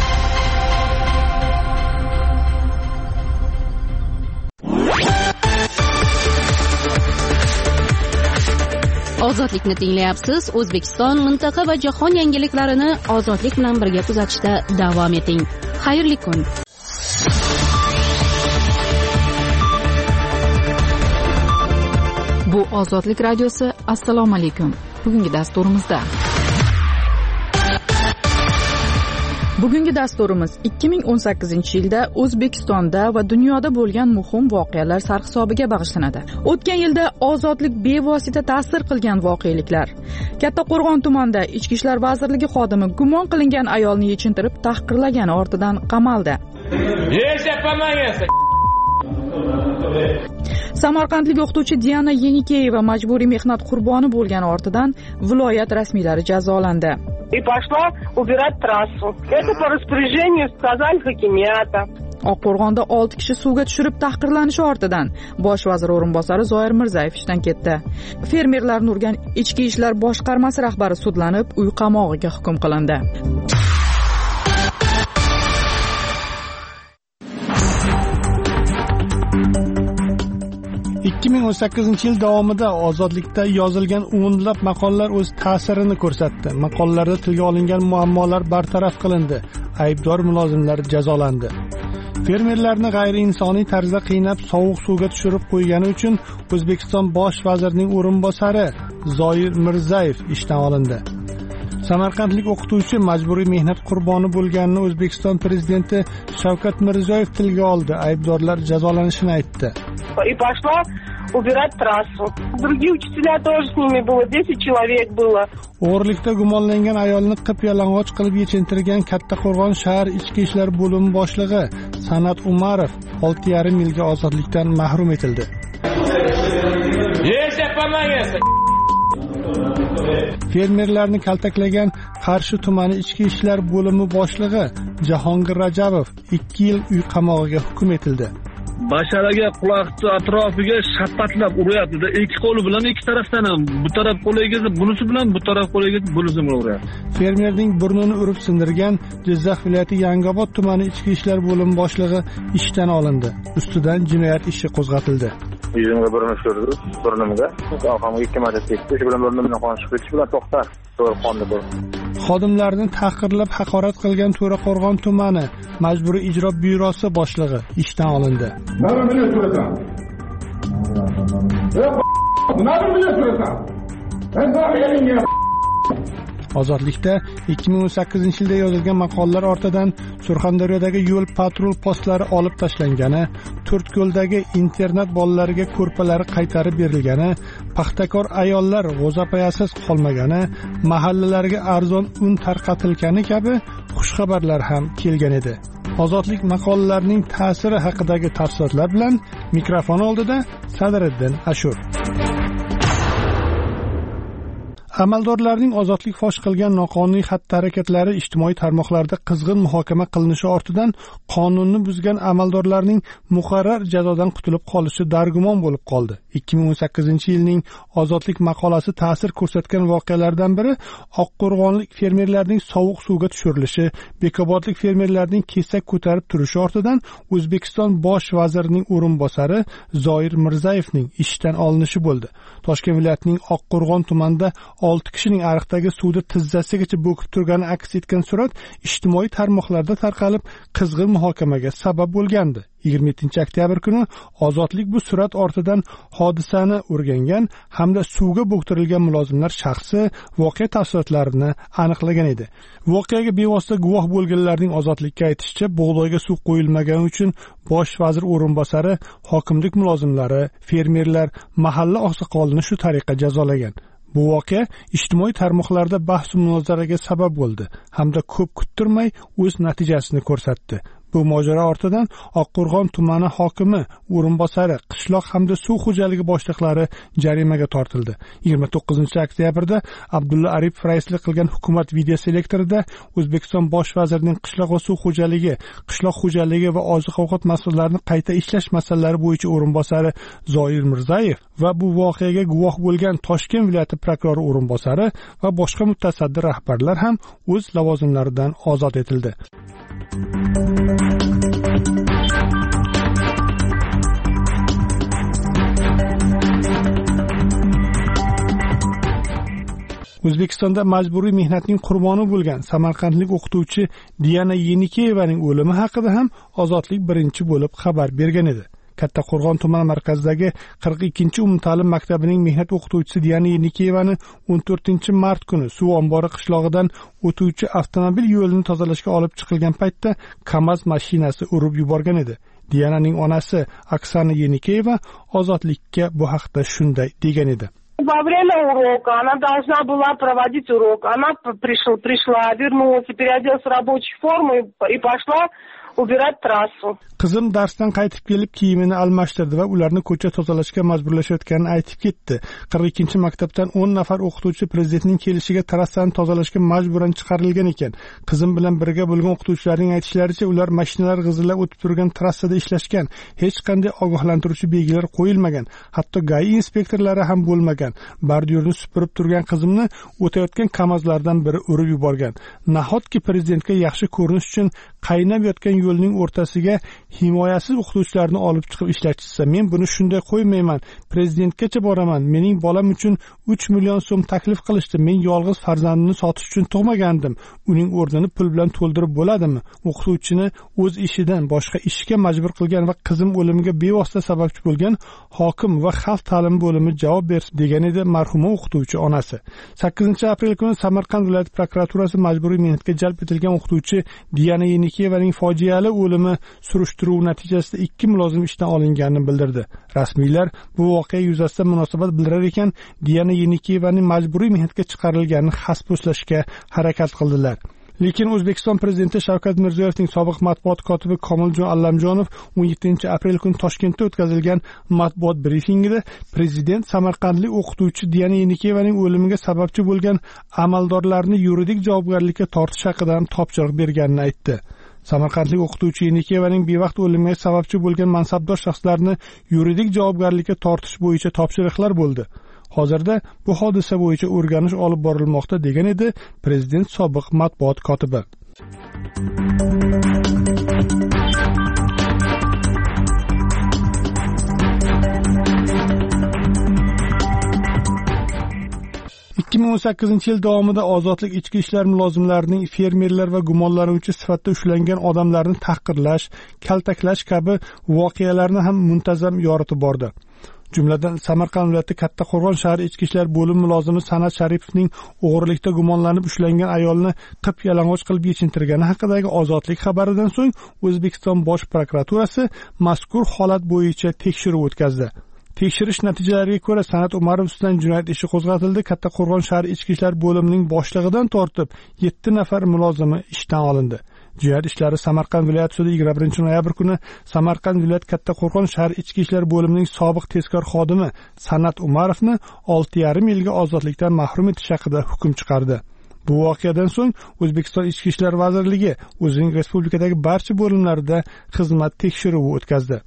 Ozodlikni tinglayapsiz. O'zbekiston, mintaqa va jahon yangiliklarini ozodlik bilan birga kuzatishda davom eting. Xayrli kun. Bu Ozodlik radiosi. Assalomu alaykum. Bugungi dasturimizda Bugungi dasturimiz 2018-yilda O'zbekistonda va dunyoda bo'lgan muhim voqealar sarhisobiga bag'ishlanadi. O'tgan yilda ozodlik bevosita ta'sir qilgan voqeliklar. Kattaqo'rg'on tumanida Ichki ishlar vazirligi xodimi gumon qilingan ayolni yechintirib tahqirlagani ortidan qamaldi. Samarqandlik o'qituvchi Diana Yenikeyeva majburiy mehnat qurboni bo'lgani ortidan viloyat rasmiylari jazolandi. И пошла убирать трассу. Это по распоряжению сказали хакимията. Oqqo'rg'onda 6 kishi suvga tushirib tahqirlanishi ortidan bosh vazir o'rinbosari Zoir Mirzayev ishdan ketdi. Fermerlarni urgan Ichki ishlar boshqarmasi rahbari sudlanib, uy qamog'iga hukm qilindi. ...2018 yil davomida ozodlikda yozilgan o'nlab maqolalar o'z ta'sirini ko'rsatdi. Maqolalarda tilga olingan muammolar bartaraf qilindi. Aybdor mulozimlar jazolandi. Fermerlarni g'ayriinsoniy tarzda qiynab sovuq suvga tushirib qo'ygani uchun O'zbekiston bosh vazirining o'rinbosari Zoir Mirzayev ishdan olindi. Samarqandlik o'qituvchi majburiy mehnat qurboni bo'lganini O'zbekiston prezidenti Shavkat Mirziyoyev tilga oldi. Aybdorlar jazolanishini aytdi. И пошла убирать трассу. Другие учителя тоже с ними было, 10 человек было. O'g'irlikda gumonlangan ayolni qip-yalang'och qilib yechintirgan Kattaqo'rg'on shahar ichki ishlar bo'limi boshlig'i San'at Umarov 6,5 yilga ozodlikdan mahrum etildi. Fermerlarni kaltaklagan Qarshi tumani ichki ishlar bo'limi boshlig'i Jahongir Rajabov 2 yil uy qamog'iga hukm etildi. Basharaga quloqni atrofiga shapatlab uryapti-da, ikki qo'li bilan ikki tarafdan ham, bu taraf qo'liga, bunisi bilan bu taraf qo'liga, bunisi bilan uryapti. Fermerning burnini urib sindirgan Jizzax viloyati Yangiobod tumani ichki ishlar bo'limi boshlig'i ishdan olindi. Ustidan jinoyat ishi qo'zg'atildi. Yuzimga burni tushirdi, burnimga. Orqamga 2 marta tekdi, shu bilan burnimdan qon chiqib ketishi bilan to'xtar. Xodimlarni tahqirlab haqorat qilgan To'raqo'rg'on tumani majburiy ijro byurosi boshlig'i ishdan olindi. Ozodlikda 2018 yilda yozilgan maqolalar ortidan Surxondaryodagi yo'l patrul postlari olib tashlangani, To'rtko'ldagi internat bolalariga ko'rpalari qaytarib berilgani, paxtakor ayollar g'o'zapayasiz qolmagani, mahallalarga arzon un tarqatilgani kabi xushxabarlar ham kelgan edi. Ozodlik maqolalarining ta'siri haqidagi tafsilotlar bilan mikrofon oldida Sadriddin Ashur. Amaldorlarning ozodlik fosh qilgan noqonuniy xatti-harakatlari ijtimoiy tarmoqlarda qizg'in muhokama qilinishi ortidan qonunni buzgan amaldorlarning muqarrar jazodan qutulib qolishi dargumon bo'lib qoldi. 2018-yilning ozodlik maqolasi ta'sir ko'rsatgan voqealardan biri oqqo'rg'onlik fermerlarning sovuq suvga tushirilishi, bekobodlik fermerlarning kesak ko'tarib turishi ortidan O'zbekiston bosh vazirining o'rinbosari Zoir Mirzayevning ishdan olinishi bo'ldi. Toshkent viloyatining Oqqo'rg'on tumanida 6 kishining ariqdagi suvda tizzasigacha bo'kib turgani aks etgan surat ijtimoiy tarmoqlarda tarqalib, qizg'in muhokamaga sabab bo'lgandi. 27-oktyabr kuni ozodlik bu surat ortidan hodisani o'rgangan hamda suvga bo'ktirilgan mulozimlar shaxsi, voqea tafsilotlarini aniqlagan edi. Voqeaga bevosita guvoh bo'lganlarning ozodlikka aytishicha, bug'doyga suv qo'yilmagani uchun bosh vazir o'rinbosari, hokimlik mulozimlari, fermerlar, mahalla oqsoqolini shu tariqa jazolagan. Bu voqea ijtimoiy tarmoqlarda bahs va munozaraga sabab bo'ldi hamda ko'p kuttirmay o'z natijasini ko'rsatdi. Bu mojaro ortidan Oqqo'rg'on tumani hokimi o'rinbosari, qishloq hamda suv xo'jaligi boshliqlari jarimaga tortildi. 29-oktyabrda Abdulla Aripov raislik qilgan hukumat videoselektorida O'zbekiston bosh vazirining qishloq va suv xo'jaligi, qishloq xo'jaligi va oziq-ovqat mas'ullarini qayta ishlash masalalari bo'yicha o'rinbosari Zoir Mirzayev va bu voqeaga guvoh bo'lgan Toshkent viloyati prokurori o'rinbosari va boshqa mutasaddi rahbarlar ham o'z lavozimlaridan ozod etildi. O'zbekistonda majburiy mehnatning qurboni bo'lgan samarqandlik o'qituvchi Diana Yenikeyevaning o'limi haqida ham ozodlik birinchi bo'lib xabar bergan edi. Kattaqo'rg'on tumani markazidagi 42-umumta'lim maktabining mehnat o'qituvchisi Diana Yenikeyevani 14-mart kuni suv ombori qishlog'idan o'tuvchi avtomobil yo'lini tozalashga olib chiqilgan paytda KAMAZ mashinasi urib yuborgan edi. Diananing onasi Oksana Yenikeyeva ozodlikka bu haqda shunday degan edi. Во время урока она должна была проводить урок. Она пришла, вернулась, переоделась в рабочую форму и пошла убирать трассу. Qizim darsdan qaytib kelib kiyimini almashtirdi va ularni ko'cha tozalashga majburlashayotganini aytib ketdi. 42-maktabdan 10 nafar o'qituvchi prezidentning kelishiga trassani tozalashga majburan chiqarilgan ekan. Qizim bilan birga bo'lgan o'qituvchilarning aytishlaricha, ular mashinalar g'izillab o'tib turgan trassada ishlashgan. Hech qanday ogohlantiruvchi belgilar qo'yilmagan. Hatto GAI inspektorlari ham bo'lmagan. Bordyurni supurib turgan qizimni o'tayotgan KAMAZlardan biri urib yuborgan. Nahotki prezidentga yaxshi ko'rinish uchun qaynab yotgan yo'lning o'rtasiga himoyasiz o'qituvchilarni olib chiqib ishlatishsa, men buni shunday qo'ymayman. Prezidentgacha boraman. Mening bolam uchun 3 million so'm taklif qilishdi. Men yolg'iz farzandimni sotish uchun tug'magandim. Uning o'rnini pul bilan to'ldirib bo'ladimi? O'qituvchini o'z ishidan boshqa ishga majbur qilgan va qizim o'limiga bevosita sababchi bo'lgan hokim va xalq ta'limi bo'limi javob bersin, degan edi marhuma o'qituvchi onasi. 8-aprel kuni Samarqand viloyat prokuraturasi majburiy mehnatga jalb etilgan o'qituvchi Diana Yenikeyevaning fojiali o'limi surishtiruv natijasida 2 mulozim ishdan olinganini bildirdi. Rasmiylar bu voqea yuzasidan munosabat bildirar ekan, Diana Yenikeyevaning majburiy mehnatga chiqarilganini xaspo'slashga harakat qildilar. Lekin O'zbekiston prezidenti Shavkat Mirziyoyevning sobiq matbuot kotibi Komiljon Allamjonov 17-aprel kuni Toshkentda o'tkazilgan matbuot brifingida prezident samarqandlik o'qituvchi Diana Yenikeyevaning o'limiga sababchi bo'lgan amaldorlarni yuridik javobgarlikka tortish haqida ham topshiriq berganini aytdi. Samarqandlik o'qituvchi Yenikeyevaning bevaqt o'limiga sababchi bo'lgan mansabdor shaxslarni yuridik javobgarlikka tortish bo'yicha topshiriqlar bo'ldi. Hozirda bu hodisa bo'yicha o'rganish olib borilmoqda, degan edi prezident sobiq matbuot kotibi. ...2018 yil davomida ozodlik ichki ishlar mulozimlarining fermerlar va gumonlanuvchi sifatida ushlangan odamlarni tahqirlash, kaltaklash kabi voqealarni ham muntazam yoritib bordi. Jumladan Samarqand viloyati Kattaqo'rg'on shahar ichki ishlar bo'limi mulozimi San'at Sharipovning o'g'irlikda gumonlanib ushlangan ayolni qip-yalang'och qilib yechintirgani haqidagi ozodlik xabaridan so'ng O'zbekiston bosh prokuraturasi mazkur holat bo'yicha tekshiruv o'tkazdi. Tekshirish natijalariga ko'ra San'at Umarov ustidan jinoyat ishi qo'zg'atildi. Kattaqo'rg'on shahar ichki ishlar bo'limining boshlig'idan tortib 7 nafar mulozimi ishdan olindi. Jinoyat ishlari Samarqand viloyat sudi 21 noyabr kuni Samarqand viloyat Kattaqo'rg'on shahar ichki ishlar bo'limining sobiq tezkor xodimi San'at Umarovni 6,5 yilga ozodlikdan mahrum etish haqida hukm chiqardi. Bu voqeadan so'ng O'zbekiston Ichki ishlar vazirligi o'zining respublikadagi barcha bo'limlarida xizmat tekshiruvi o'tkazdi.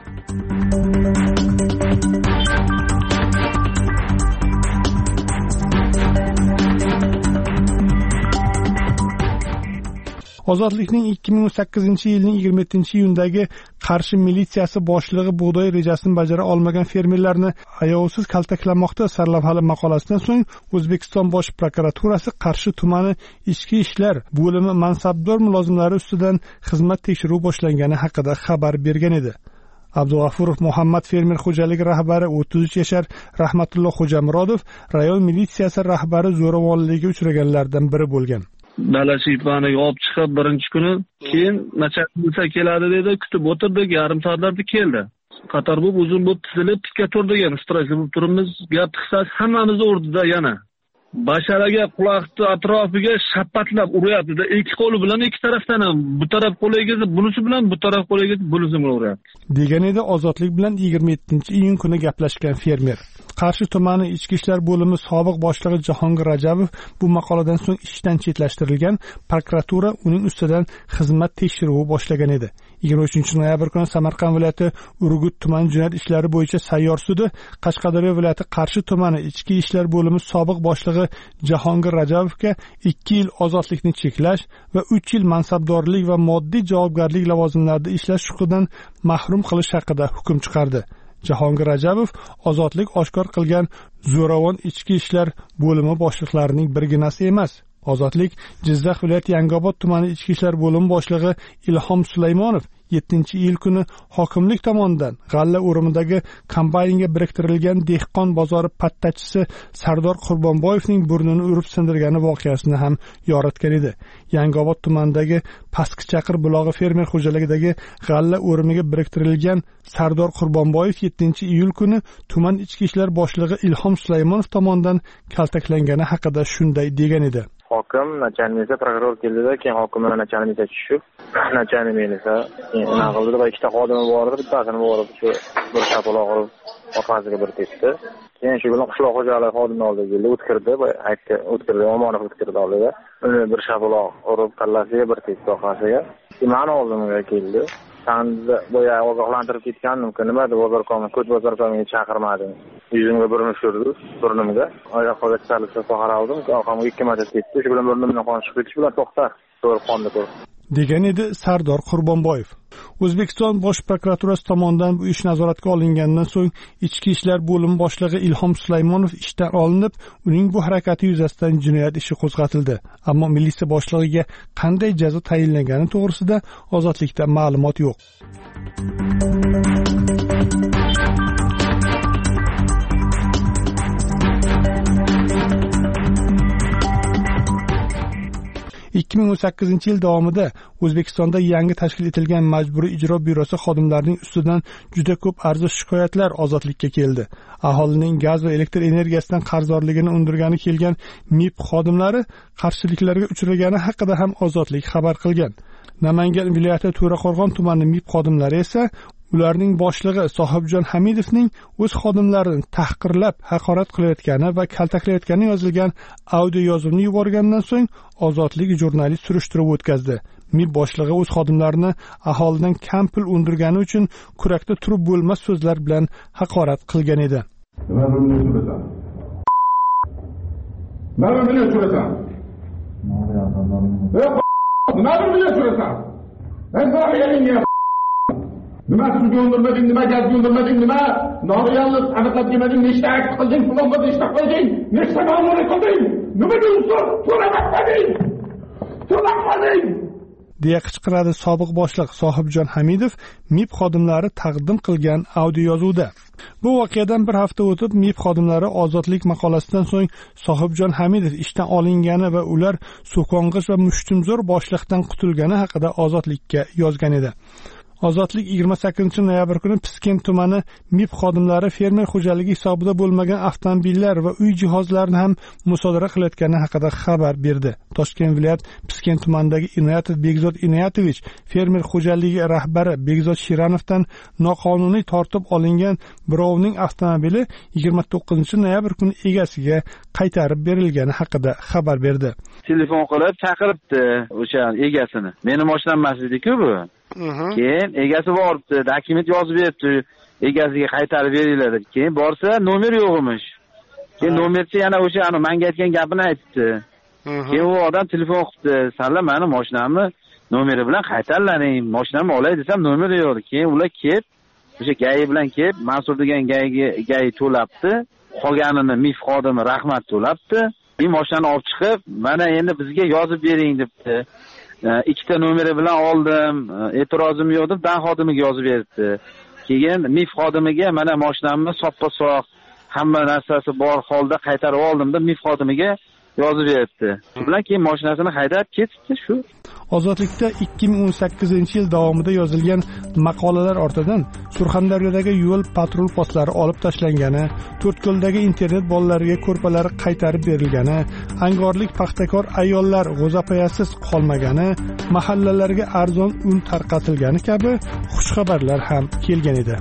Ozodlikning 2008-yilning 27-iyundagi Qarshi militsiyasi boshlig'i bug'doy rejasini bajara olmagan fermerlarni ayovsiz kaltaklamoqda sarlavhali maqolasidan so'ng O'zbekiston Bosh prokuraturasi Qarshi tumani ichki ishlar bo'limi mansabdor mulozimlari ustidan xizmat tekshiruvi boshlangani haqida xabar bergan edi. Abdug'afurov Muhammad fermer xo'jaligi rahbari 33 yashar Rahmatulloh Xo'jamurodov rayon militsiyasi rahbari zo'ravonlikka uchraganlardan biri bo'lgan. Dala shiypaniga olib chiqib birinchi kuni, keyin nachalnik keladi dedi, kutib o'tirdik, yarim soatlarda keldi. Qator bo'lib uzun bo'lib tizilib tikka turdik, yana stressli bo'lib turibmiz. Gap qissasi hammamizni urdida yana. Basharaga quloqni atrofiga shapatlab uryapti-da, ikki qo'li bilan ikki tarafdan ham, bu taraf qo'liga bunisi bilan, bu taraf qo'liga bunisi bilan uryapti. Degan edi Ozodlik bilan 27-iyun kuni gaplashgan fermer. Qarshi tumani ichki ishlar bo'limi sobiq boshlig'i Jahongir Rajabov bu maqoladan so'ng ishdan chetlashtirilgan, prokuratura uning ustidan xizmat tekshiruvi boshlagan edi. 23 noyabr kuni Samarqand viloyati Urgut tuman jinoyat ishlari bo'yicha sayyor sudi Qashqadaryo viloyati Qarshi tumani ichki ishlar bo'limi sobiq boshlig'i Jahongir Rajabovga 2 yil ozodlikni cheklash va 3 yil mansabdorlik va moddiy javobgarlik lavozimlarida ishlash huquqidan mahrum qilish haqida hukm chiqardi. Jahongir Rajabov ozodlik oshkor qilgan zo'ravon ichki ishlar bo'limi boshliqlarining birginasi emas. Ozodlik Jizzax viloyati Yangiobod tumani ichki ishlar bo'limi boshlig'i Ilhom Sulaymonov 7-iyul kuni hokimlik tomonidan g'alla o'rimidagi kombaynga biriktirilgan dehqon bozori pattachisi Sardor Qurbonboyevning burnini urib sindirgani voqeasini ham yoritgan edi. Yangiobod tumanidagi Pastkichaqir bulog'i fermer xo'jaligidagi g'alla o'rimiga biriktirilgan Sardor Qurbonboyev 7-iyul kuni tuman ichki ishlar boshlig'i Ilhom Sulaymonov tomonidan kaltaklangani haqida shunday degan edi. Hokim nachalnikka prokuror keldida, keyin hokim bilan nachalnikka tushib, nachalnik esa nima qildi va ikkita xodimi bor edi, bittasini borib shu bir shapaloq urib orqasiga bir tepdi. Keyin shu bilan qishloq xo'jaligi xodimi oldiga keldi, o'tkirdi, o'tkirdi, Omonov o'tkirdi oldida. Uni bir shapaloq urib kallasiga bir tepdi orqasiga. Mani oldimga keldi. Sanda boya ogohlantirib ketgandim-ku, nima deb ko'ch bozorkomiga chaqirmading. Yuzimga burnish urdi, burnimga. Oyoqqa chalishga qaraldim, orqamga 2 marta tepdi. Shu bilan burnimdan qon chiqib ketishi bilan to'xta, to'g'ri qonni ko'r. degan edi Sardor Qurbonboyev. O'zbekiston Bosh prokuraturasi tomonidan bu ish nazoratga olingandan so'ng ichki ishlar bo'limi boshlig'i Ilhom Sulaymonov ishdan olinib, uning bu harakati yuzasidan jinoyat ishi qo'zg'atildi. Ammo militsiya boshlig'iga qanday jazo tayinlangani to'g'risida Ozodlikda ma'lumot yo'q. 2018-yil davomida O'zbekistonda yangi tashkil etilgan Majburiy ijro byurosi xodimlarining ustidan juda ko'p arzish shikoyatlar Ozodlikka keldi. Aholining gaz va elektr energiyasidan qarzdorligini undirgani kelgan MIB xodimlari qarshiliklarga uchragani haqida ham Ozodlik xabar qilgan. Namangan viloyati To'raqo'rg'on tumani MIB xodimlari esa ularning boshlig'i Sohibjon Hamidovning o'z xodimlarini tahqirlab, haqorat qilayotgani va kaltaklayotgani yozilgan audio yozuvni yuborgandan so'ng Ozodlik jurnalist surishtiruv o'tkazdi. MIB boshlig'i o'z xodimlarini aholidan kam pul undirgani uchun kurakda turib bo'lmas so'zlar bilan haqorat qilgan edi. Nima suvga undirmading, nima gazga undirmading, nima nogironlik aniqlab kelmading, nechta akt qilding, falonga nechta qilding, nechta ma'muriy qilding, nimaga so'ramading? deya qichqiradi sobiq boshliq Sohibjon Hamidov MIB xodimlari taqdim qilgan audio yozuvda. Bu voqeadan bir hafta o'tib MIB xodimlari Ozodlik maqolasidan so'ng Sohibjon Hamidov ishdan olingani va ular so'kong'ich va mushtumzo'r boshliqdan qutulgani haqida Ozodlikka yozgan edi. Ozodlik 28 noyabr kuni Piskent tumani MIB xodimlari fermer xo'jaligi hisobida bo'lmagan avtomobillar va uy jihozlarini ham musodara qilayotgani haqida xabar berdi. Toshkent viloyat Piskent tumanidagi Inoyatov Begzod Inoyatovich fermer xo'jaligi rahbari Begzod Shiranovdan noqonuniy tortib olingan birovning avtomobili 29 noyabr kuni egasiga qaytarib berilgani haqida xabar berdi. Telefon qilib chaqiribdi o'sha egasini. Meni mashinam emas edi-ku bu. Keyin egasi boribdi, dokument yozib beribdi, egasiga qaytarib beringlar deb. Keyin borsa, nomer yo'q emish. Keyin nomerchi yana o'sha menga aytgan gapini aytdi. Keyin u odam telefon qilibdi, "Sizlar meni mashinamni nomeri bilan qaytarlaring, mashinamni olay desam, nomeri yo'q." Keyin ular kelib, o'sha gayi bilan kelib, Mansur degan gayi to'labdi, qolganini MIF xodimi rahmat to'labdi. Keyin mashinani olib chiqib, "Mana endi bizga yozib bering" debdi. Ikkita nomeri bilan oldim, e'tirozim yo'q deb dan xodimiga yozib berdi. Keyin MIF xodimiga "Mana mashinamni soppa-soq, hamma narsasi bor holda qaytarib oldim" deb MIF xodimiga yozib berdi. Shu bilan keyin mashinasini haydab ketdi shu. Ozodlikda 2018-yil davomida yozilgan maqolalar ortidan Surxondaryodagi yo'l patrul postlari olib tashlangani, To'rtko'ldagi internet bolalariga ko'rpalari qaytarib berilgani, angorlik paxtakor ayollar g'o'zapoyasiz qolmagani, mahallalarga arzon un tarqatilgani kabi xushxabarlar ham kelgan edi.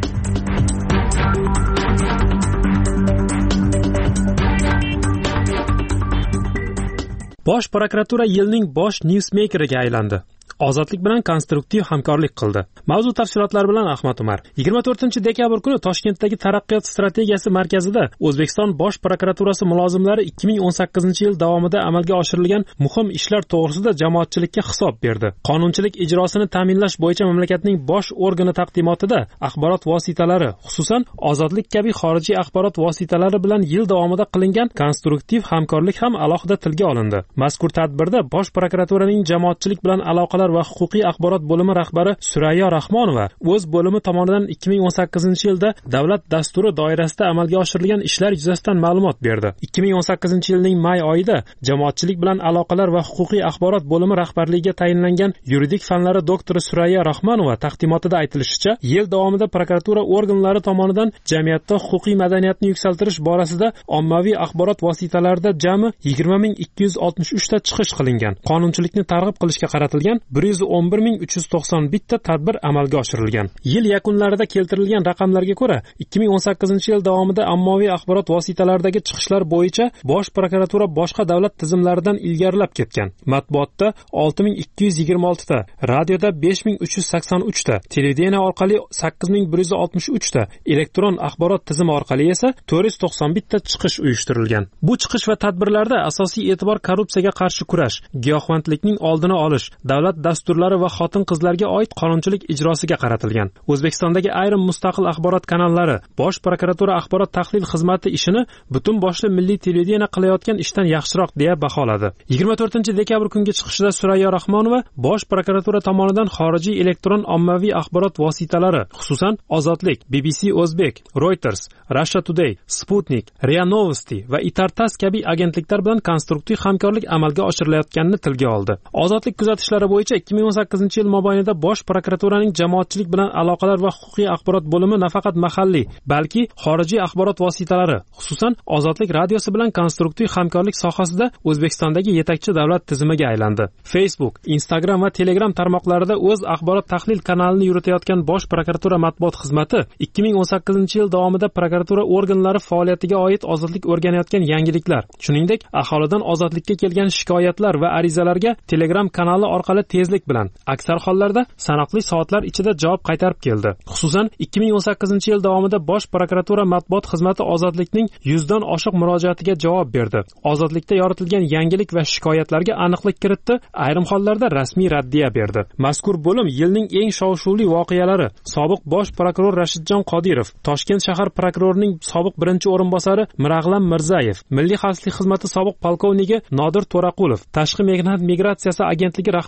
Bosh prokuratura yilning bosh newsmakeriga aylandi. Ozodlik bilan konstruktiv hamkorlik qildi. Mavzu tafsilotlari bilan Ahmad Umar. 24-dekabr kuni Toshkentdagi Taraqqiyot strategiyasi markazida O'zbekiston Bosh prokuraturasi mulozimlari 2018-yil davomida amalga oshirilgan muhim ishlar to'g'risida jamoatchilikka hisob berdi. Qonunchilik ijrosini ta'minlash bo'yicha mamlakatning bosh organi taqdimotida axborot vositalari, xususan Ozodlik kabi xorijiy axborot vositalari bilan yil davomida qilingan konstruktiv hamkorlik ham alohida tilga olindi. Mazkur tadbirda Bosh prokuraturaning jamoatchilik bilan aloqalar va huquqiy axborot bo'limi rahbari Surayyo Rahmonova o'z bo'limi tomonidan 2018-yilda davlat dasturi doirasida amalga oshirilgan ishlar yuzasidan ma'lumot berdi. 2018-yilning may oyida jamoatchilik bilan aloqalar va huquqiy axborot bo'limi rahbarligiga tayinlangan yuridik fanlari doktori Surayyo Rahmonova taqdimotida aytilishicha, yil davomida prokuratura organlari tomonidan jamiyatda huquqiy madaniyatni yuksaltirish borasida ommaviy axborot vositalarida jami 20.263 ta chiqish qilingan. Qonunchilikni targ'ib qilishga qaratilgan 111.391 ta tadbir amalga oshirilgan. Yil yakunlarida keltirilgan raqamlarga ko'ra, 2018-yil davomida ommaviy axborot vositalaridagi chiqishlar bo'yicha Bosh prokuratura boshqa davlat tizimlaridan ilgarilab ketgan. Matbuotda 6.226 ta, radioda 5.383 ta, televideniya orqali 8.163 ta, elektron axborot tizimi orqali esa 491 ta chiqish uyushtirilgan. Bu chiqish va tadbirlarda asosiy e'tibor korrupsiyaga qarshi kurash, giyohvandlikning oldini olish, davlat dasturlari va xotin-qizlarga oid qonunchilik ijrosiga qaratilgan. O'zbekistondagi ayrim mustaqil axborot kanallari Bosh prokuratura axborot tahlil xizmati ishini butun boshli milliy televideniya qilayotgan ishdan yaxshiroq deya baholadi. 24-dekabr kungi chiqishida Surayyo Rahmonova Bosh prokuratura tomonidan xorijiy elektron ommaviy axborot vositalari, xususan Ozodlik, BBC O'zbek, Reuters, Russia Today, Sputnik, RIA Novosti va Itartas kabi agentliklar bilan konstruktiv hamkorlik amalga oshirilayotganini tilga oldi. Ozodlik kuzatishlari bo'yicha 2018-yil mobaynida Bosh prokuraturaning jamoatchilik bilan aloqalar va huquqiy axborot bo'limi nafaqat mahalliy, balki xorijiy axborot vositalari, xususan Ozodlik radiosi bilan konstruktiv hamkorlik sohasida O'zbekistondagi yetakchi davlat tizimiga aylandi. Facebook, Instagram va Telegram tarmoqlarida o'z axborot tahlil kanalini yuritayotgan Bosh prokuratura matbuot xizmati 2018-yil davomida prokuratura organlari faoliyatiga oid ozodlik o'rganayotgan yangiliklar, shuningdek aholidan ozodlikka kelgan shikoyatlar va arizalarga Telegram kanali orqali tezlik bilan, aksar hollarda sanoqli soatlar ichida javob qaytarib keldi. Xususan 2018-yil davomida Bosh prokuratura matbuot xizmati Ozodlikning 100 dan oshiq murojaatiga javob berdi. Ozodlikda yoritilgan yangilik va shikoyatlarga aniqlik kiritdi, ayrim hollarda rasmiy raddiya berdi. Mazkur bo'lim yilning eng shov-shuvli voqealari sobiq Bosh prokuror Rashidjon Qodirov, Toshkent shahar prokurorining sobiq birinchi o'rinbosari Mirag'lam Mirzayev, Milliy xavfsizlik xizmati sobiq polkovniki Nodir To'raqulov, Tashqi mehnat migratsiyasi agentligi rahbarlarining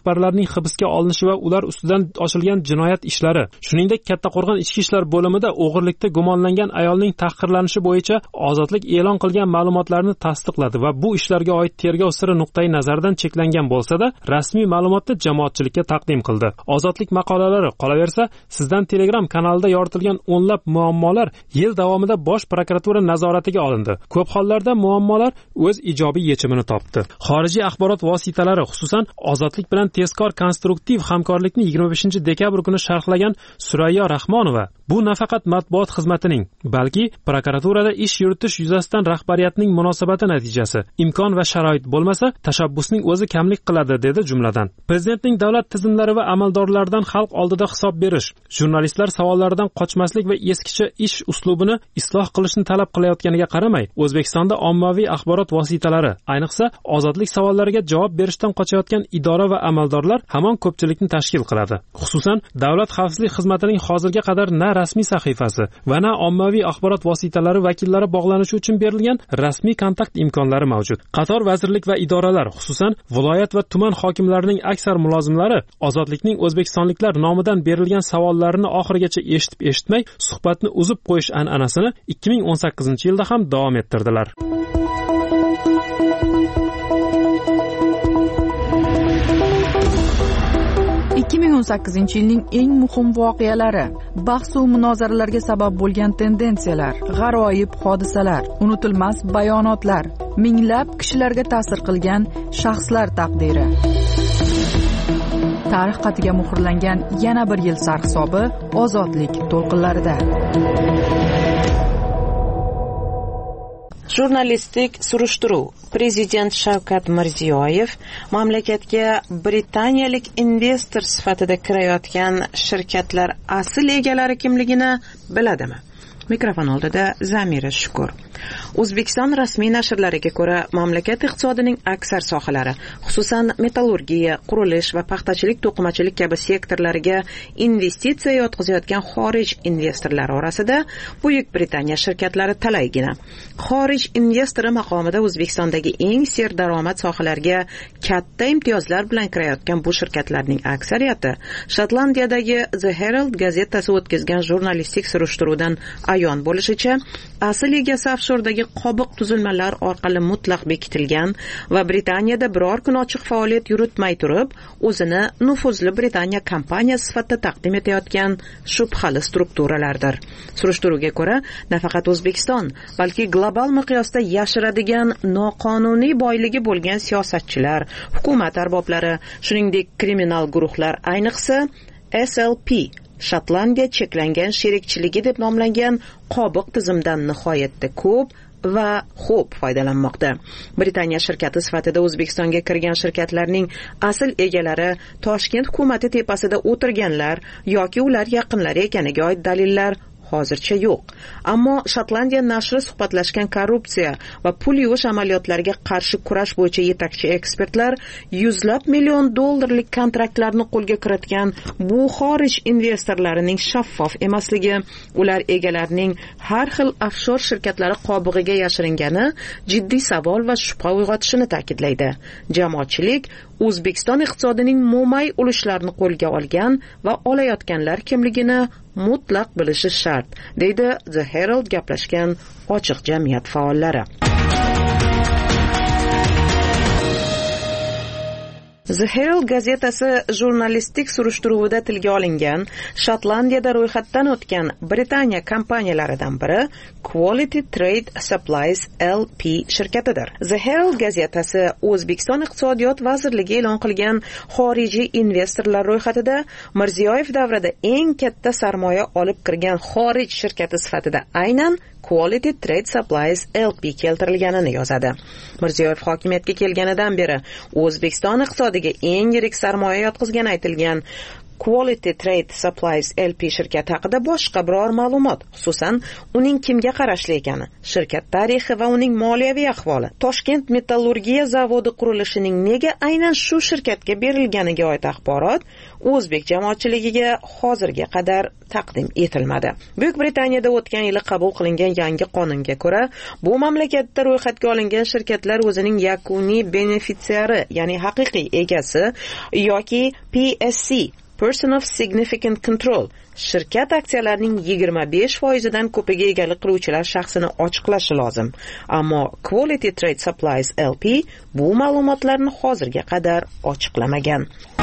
xodimlarining hibsga olinishi va ular ustidan ochilgan jinoyat ishlari, shuningdek Kattaqo'rg'on ichki ishlar bo'limida o'g'irlikda gumonlangan ayolning tahqirlanishi bo'yicha ozodlik e'lon qilgan ma'lumotlarni tasdiqladi va bu ishlarga oid tergov siri nuqtai nazaridan cheklangan bo'lsa-da, rasmiy ma'lumotni jamoatchilikka taqdim qildi. Ozodlik maqolalari qolaversa, sizdan Telegram kanalida yoritilgan o'nlab muammolar yil davomida bosh prokuratura nazoratiga olindi. Ko'p hollarda muammolar o'z ijobiy yechimini topdi. Xorijiy axborot vositalari, xususan Ozodlik bilan tezkor konstruktiv hamkorlikni 25-dekabr kuni sharhlagan Surayyo Rahmonova bu nafaqat matbuot xizmatining, balki prokuraturada ish yuritish yuzasidan rahbariyatning munosabati natijasi. Imkon va sharoit bo'lmasa, tashabbusning o'zi kamlik qiladi, dedi jumladan. Prezidentning davlat tizimlari va amaldorlaridan xalq oldida hisob berish, jurnalistlar savollaridan qochmaslik va eskicha ish uslubini isloh qilishni talab qilayotganiga qaramay, O'zbekistonda ommaviy axborot vositalari, ayniqsa ozodlik savollariga javob berishdan qochayotgan idora va amaldorlar hamon ko'pchilikni tashkil qiladi. Xususan, Davlat xavfsizlik xizmatining hozirga qadar na rasmiy sahifasi va na ommaviy axborot vositalari vakillari bog'lanishi uchun berilgan rasmiy kontakt imkonlari mavjud. Qator vazirlik va idoralar, xususan viloyat va tuman hokimlarining aksar mulozimlari ozodlikning o'zbekistonliklar nomidan berilgan savollarini oxirigacha eshitib-eshitmay suhbatni uzib qo'yish an'anasini 2018-yilda ham davom ettirdilar. yilning eng muhim voqealari, bahs va munozaralarga sabab bo'lgan tendensiyalar, g'aroyib hodisalar, unutilmas bayonotlar, minglab kishilarga ta'sir qilgan shaxslar taqdiri. Tarix xatiga muhrlangan yana bir yil sarhisobi ozodlik to'lqinlarida. Jurnalistik surishtiruv. Prezident Shavkat Mirziyoyev mamlakatga britaniyalik investor sifatida kirayotgan shirkatlar asl egalari kimligini biladimi? Mikrofon oldida Zamira Shukur. O'zbekiston rasmiy nashrlariga ko'ra, mamlakat iqtisodining aksar sohalari, xususan metallurgiya, qurilish va paxtachilik, to'qimachilik kabi sektorlariga investitsiya yotqizayotgan xorij investorlari orasida Buyuk Britaniya shirkatlari talaygina. Xorij investori maqomida O'zbekistondagi eng serdaromad sohalarga katta imtiyozlar bilan kirayotgan bu shirkatlarning aksariyati Shotlandiyadagi The Herald gazetasi o'tkazgan jurnalistik surishtiruvdan ayon bo'lishicha, asl egasi offshordagi qobiq tuzilmalar orqali mutlaq bekitilgan va Britaniyada biror kun ochiq faoliyat yuritmay turib, o'zini nufuzli Britaniya kompaniyasi sifatida taqdim etayotgan shubhali strukturalardir. Surishtiruvga ko'ra, nafaqat O'zbekiston, balki global miqyosda yashiradigan noqonuniy boyligi bo'lgan siyosatchilar, hukumat arboblari, shuningdek kriminal guruhlar, ayniqsa SLP Shotlandiya cheklangan sherikchiligi deb nomlangan qobiq tizimdan nihoyatda ko'p va xo'p foydalanmoqda. Britaniya shirkati sifatida O'zbekistonga kirgan shirkatlarning asl egalari Toshkent hukumati tepasida o'tirganlar yoki ular yaqinlari ekaniga oid dalillar hozircha yo'q. Ammo Shotlandiya nashri suhbatlashgan korrupsiya va pul yuvish amaliyotlariga qarshi kurash bo'yicha yetakchi ekspertlar $100 million kontraktlarni qo'lga kiritgan bu xorij investorlarining shaffof emasligi, ular egalarining har xil offshor shirkatlari qobig'iga yashiringani jiddiy savol va shubha uyg'otishini ta'kidlaydi. Jamoatchilik O'zbekiston iqtisodining mo'may ulushlarini qo'lga olgan va olayotganlar kimligini mutlaq bilishi shart, deydi The Herald gaplashgan ochiq jamiyat faollari. The Herald gazetasi jurnalistik surishtiruvida tilga olingan Shotlandiyada ro'yxatdan o'tgan Britaniya kompaniyalaridan biri Quality Trade Supplies LP shirkatidir. The Herald gazetasi O'zbekiston iqtisodiyot vazirligi e'lon qilgan xorijiy investorlar ro'yxatida Mirziyoyev davrida eng katta sarmoya olib kirgan xorij shirkati sifatida aynan Quality Trade Supplies LP keltirilganini yozadi. Mirziyoyev hokimiyatga kelganidan beri O'zbekiston iqtisodiga eng yirik sarmoya yotqizgani aytilgan Quality Trade Supplies LP shirkati haqida boshqa biror ma'lumot, xususan uning kimga qarashli ekani, shirkat tarixi va uning moliyaviy ahvoli, Toshkent metallurgiya zavodi qurilishining nega aynan shu shirkatga berilganiga oid axborot o'zbek jamoatchiligiga hozirga qadar taqdim etilmadi. Buyuk Britaniyada o'tgan yili qabul qilingan yangi qonunga ko'ra, bu mamlakatda ro'yxatga olingan shirkatlar o'zining yakuniy benefitsiari, ya'ni haqiqiy egasi yoki PSC Person of Significant Control shirkat aksiyalarining 25% ko'piga egalik qiluvchilar shaxsini ochiqlashi lozim. Ammo Quality Trade Supplies LP bu ma'lumotlarni hozirga qadar ochiqlamagan.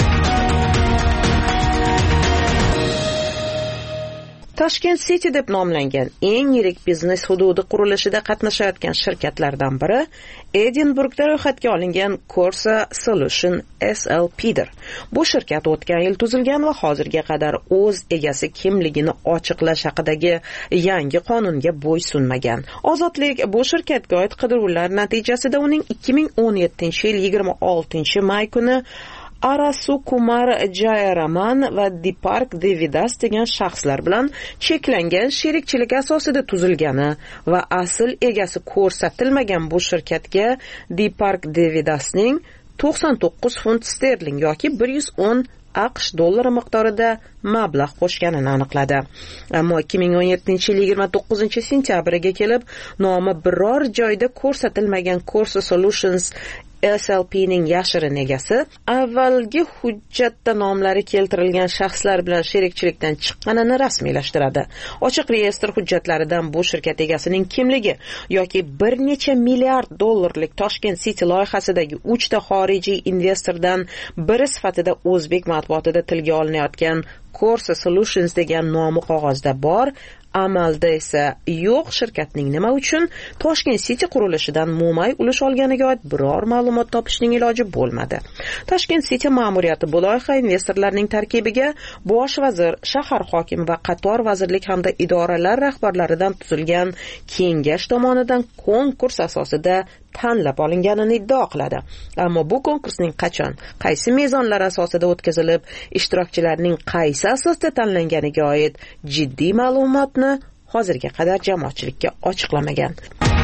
Tashkent City deb nomlangan eng yirik biznes hududi qurilishida qatnashayotgan shirkatlardan biri Edinburgda ro'yxatga olingan Corsa Solution SLP'dir. Bu shirkat o'tgan yil tuzilgan va hozirga qadar o'z egasi kimligini ochiqlash haqidagi yangi qonunga bo'ysunmagan. Ozodlik bu shirkatga oid qidiruvlar natijasida uning 2017-yil 26-may kuni Arasu Kumar Jayaraman va Deepak Devidas degan shaxslar bilan cheklangan sherikchilik asosida tuzilgani va asl egasi ko'rsatilmagan bu shirkatga Deepak Devidasning 99 funt sterling yoki 110 AQSh dollari miqdorida mablag' qo'shganini aniqladi. Ammo 2017-yil 29-sentyabriga kelib, nomi biror joyda ko'rsatilmagan Corsa Solutions SLP'ning yashirin egasi avvalgi hujjatda nomlari keltirilgan shaxslar bilan sherikchilikdan chiqqanini rasmiylashtiradi. Ochiq reyestr hujjatlaridan bu shirkat egasining kimligi yoki bir necha milliard dollarlik Toshkent City loyihasidagi 3 ta xorijiy investordan biri sifatida o'zbek matbuotida tilga olinayotgan Corsa Solutions degan nomi qog'ozda bor, amalda esa yo'q shirkatning nima uchun Toshkent City qurilishidan mo'may ulush olganiga oid biror ma'lumot topishning iloji bo'lmadi. Toshkent City ma'muriyati bu loyiha investorlarining tarkibiga bosh vazir, shahar hokimi va qator vazirlik hamda idoralar rahbarlaridan tuzilgan kengash tomonidan konkurs asosida tanlab olinganini iddao qiladi. Ammo bu konkursning qachon, qaysi mezonlar asosida o'tkazilib, ishtirokchilarning qaysi asosda tanlanganiga oid jiddiy ma'lumotni hozirga qadar jamoatchilikka ochiqlamagan.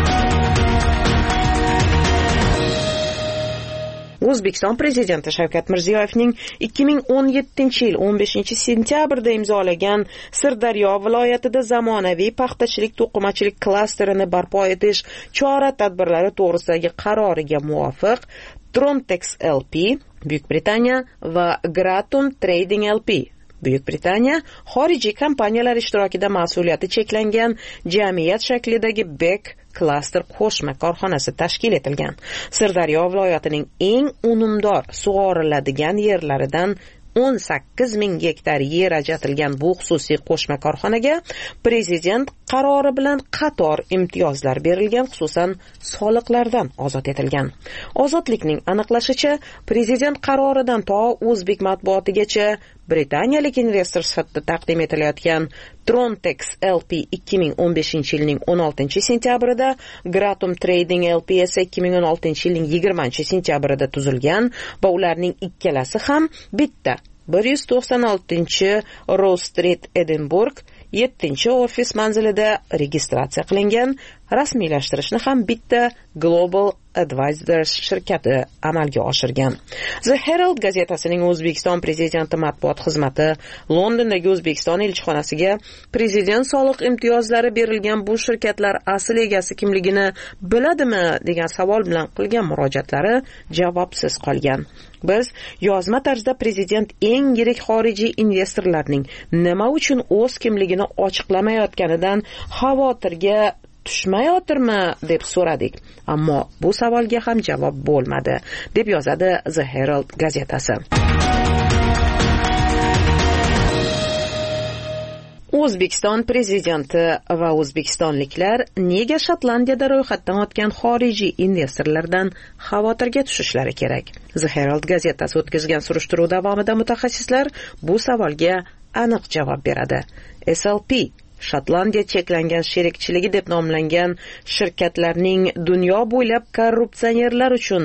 O'zbekiston prezidenti Shavkat Mirziyoyevning 2017-yil 15-sentyabrda imzolagan Sirdaryo viloyatida zamonaviy paxtachilik to'qimachilik klasterini barpo etish chora-tadbirlari to'g'risidagi qaroriga muvofiq Trontex LP, Buyuk Britaniya va Gratum Trading LP Buyuk Britaniya xorijiy kompaniyalar ishtirokida mas'uliyati cheklangan jamiyat shaklidagi Beck klaster qo'shma korxonasi tashkil etilgan. Sirdaryo viloyatining eng unumdor sug'oriladigan yerlaridan 18,000 gektar yer ajratilgan bu xususiy qo'shma korxonaga prezident qarori bilan qator imtiyozlar berilgan, xususan soliqlardan ozod etilgan. Ozodlikning aniqlashicha, prezident qaroridan to o'zbek matbuotigacha Britaniyalik investor sifatida taqdim etilayotgan Trontex LP 2015-yilning 16-sentyabrida, Gratum Trading LP esa 2016-yilning 20-sentyabrida tuzilgan va ularning ikkalasi ham bitta 196 Street Edinburgh 7-ofis manzilida registratsiya qilingan, rasmiylashtirishni ham bitta Global Advisors shirkati amalga oshirgan. The Herald gazetasining O'zbekiston prezidenti matbuot xizmati Londondagi O'zbekiston elchixonasiga prezident soliq imtiyozlari berilgan bu shirkatlar asl egasi kimligini biladimi degan savol bilan qilgan murojaatlari javobsiz qolgan. Biz yozma tarzda prezident eng yirik xorijiy investorlarning nima uchun o'z kimligini ochiqlamayotganidan xavotirga tushmayotirmi deb so'radik. Ammo bu savolga ham javob bo'lmadi, deb yozadi The Herald gazetasi. O'zbekiston prezidenti va o'zbekistonliklar nega Shotlandiyada ro'yxatdan o'tgan xorijiy investorlardan xavotirga tushishlari kerak? The Herald gazetasi o'tkazgan surishtiruv davomida mutaxassislar bu savolga aniq javob beradi. SLP Shotlandiya cheklangan sherikchiligi deb nomlangan shirkatlarning dunyo bo'ylab korrupsionerlar uchun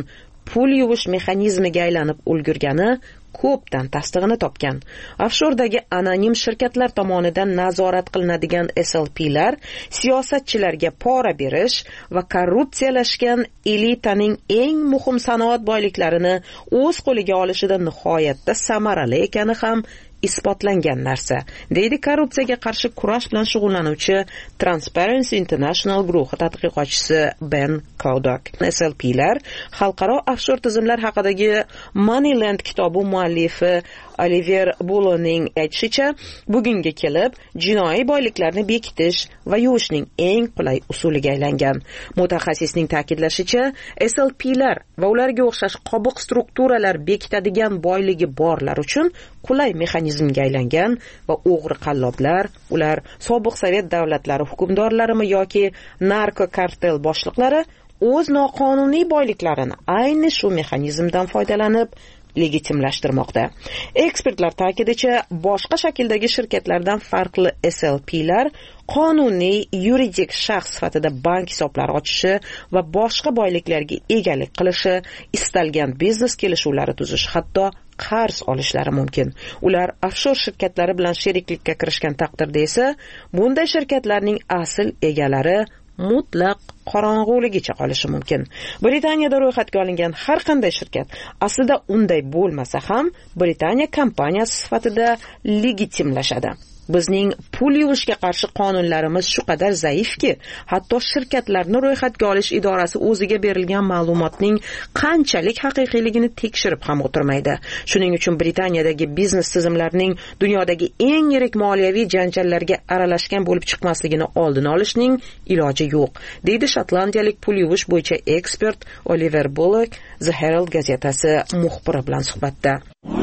pul yuvish mexanizmiga aylanib ulgurgani ko'pdan tasdig'ini topgan. Offshordagi anonim shirkatlar tomonidan nazorat qilinadigan SLP'lar siyosatchilarga pora berish va korrupsiyalashgan elitaning eng muhim sanoat boyliklarini o'z qo'liga olishida nihoyatda samarali ekani ham isbotlangan narsa, deydi korrupsiyaga qarshi kurash bilan shug'ullanuvchi Transparency International guruhi tadqiqotchisi Ben Kodak. SLP'lar xalqaro offshor tizimlar haqidagi Moneyland kitobi muallifi Oliver Bulloning aytishicha, bugunga kelib jinoiy boyliklarni bekitish va yuvishning eng qulay usuliga aylangan. Mutaxassisning ta'kidlashicha, SLP'lar va ularga o'xshash qobiq strukturalar bekitadigan boyligi borlar uchun qulay mexanizmga aylangan va o'g'ri qalloblar, ular sobiq sovet davlatlari hukmdorlarimi yoki narko kartel boshliqlari o'z noqonuniy boyliklarini ayni shu mexanizmdan foydalanib legitimlashtirmoqda. Ekspertlar ta'kidicha, boshqa shakldagi shirkatlardan farqli SLP'lar qonuniy yuridik shaxs sifatida bank hisoblari ochishi va boshqa boyliklarga egalik qilishi, istalgan biznes kelishuvlari tuzish, hatto qarz olishlari mumkin. Ular offshor shirkatlari bilan sheriklikka kirishgan taqdirda esa bunday shirkatlarning asl egalari mutlaq qorong'uligicha qolishi mumkin. Britaniyada ro'yxatga olingan har qanday shirkat aslida unday bo'lmasa ham Britaniya kompaniyasi sifatida legitimlashadi. Bizning pul yuvishga qarshi qonunlarimiz shu qadar zaifki, hatto shirkatlarni ro'yxatga olish idorasi o'ziga berilgan ma'lumotning qanchalik haqiqiyligini tekshirib ham o'tirmaydi. Shuning uchun Britaniyadagi biznes tizimlarining dunyodagi eng yirik moliyaviy janjallarga aralashgan bo'lib chiqmasligini oldini olishning iloji yo'q, deydi shotlandiyalik pul yuvish bo'yicha ekspert Oliver Bullock The Herald gazetasi muxbiri bilan suhbatda.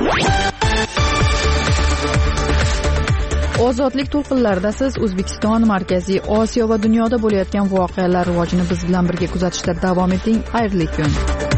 Ozodlik to'lqinlarida siz O'zbekiston, Markaziy Osiyo va dunyoda bo'layotgan voqealar rivojini biz bilan birga kuzatishda davom eting. Xayrli kun.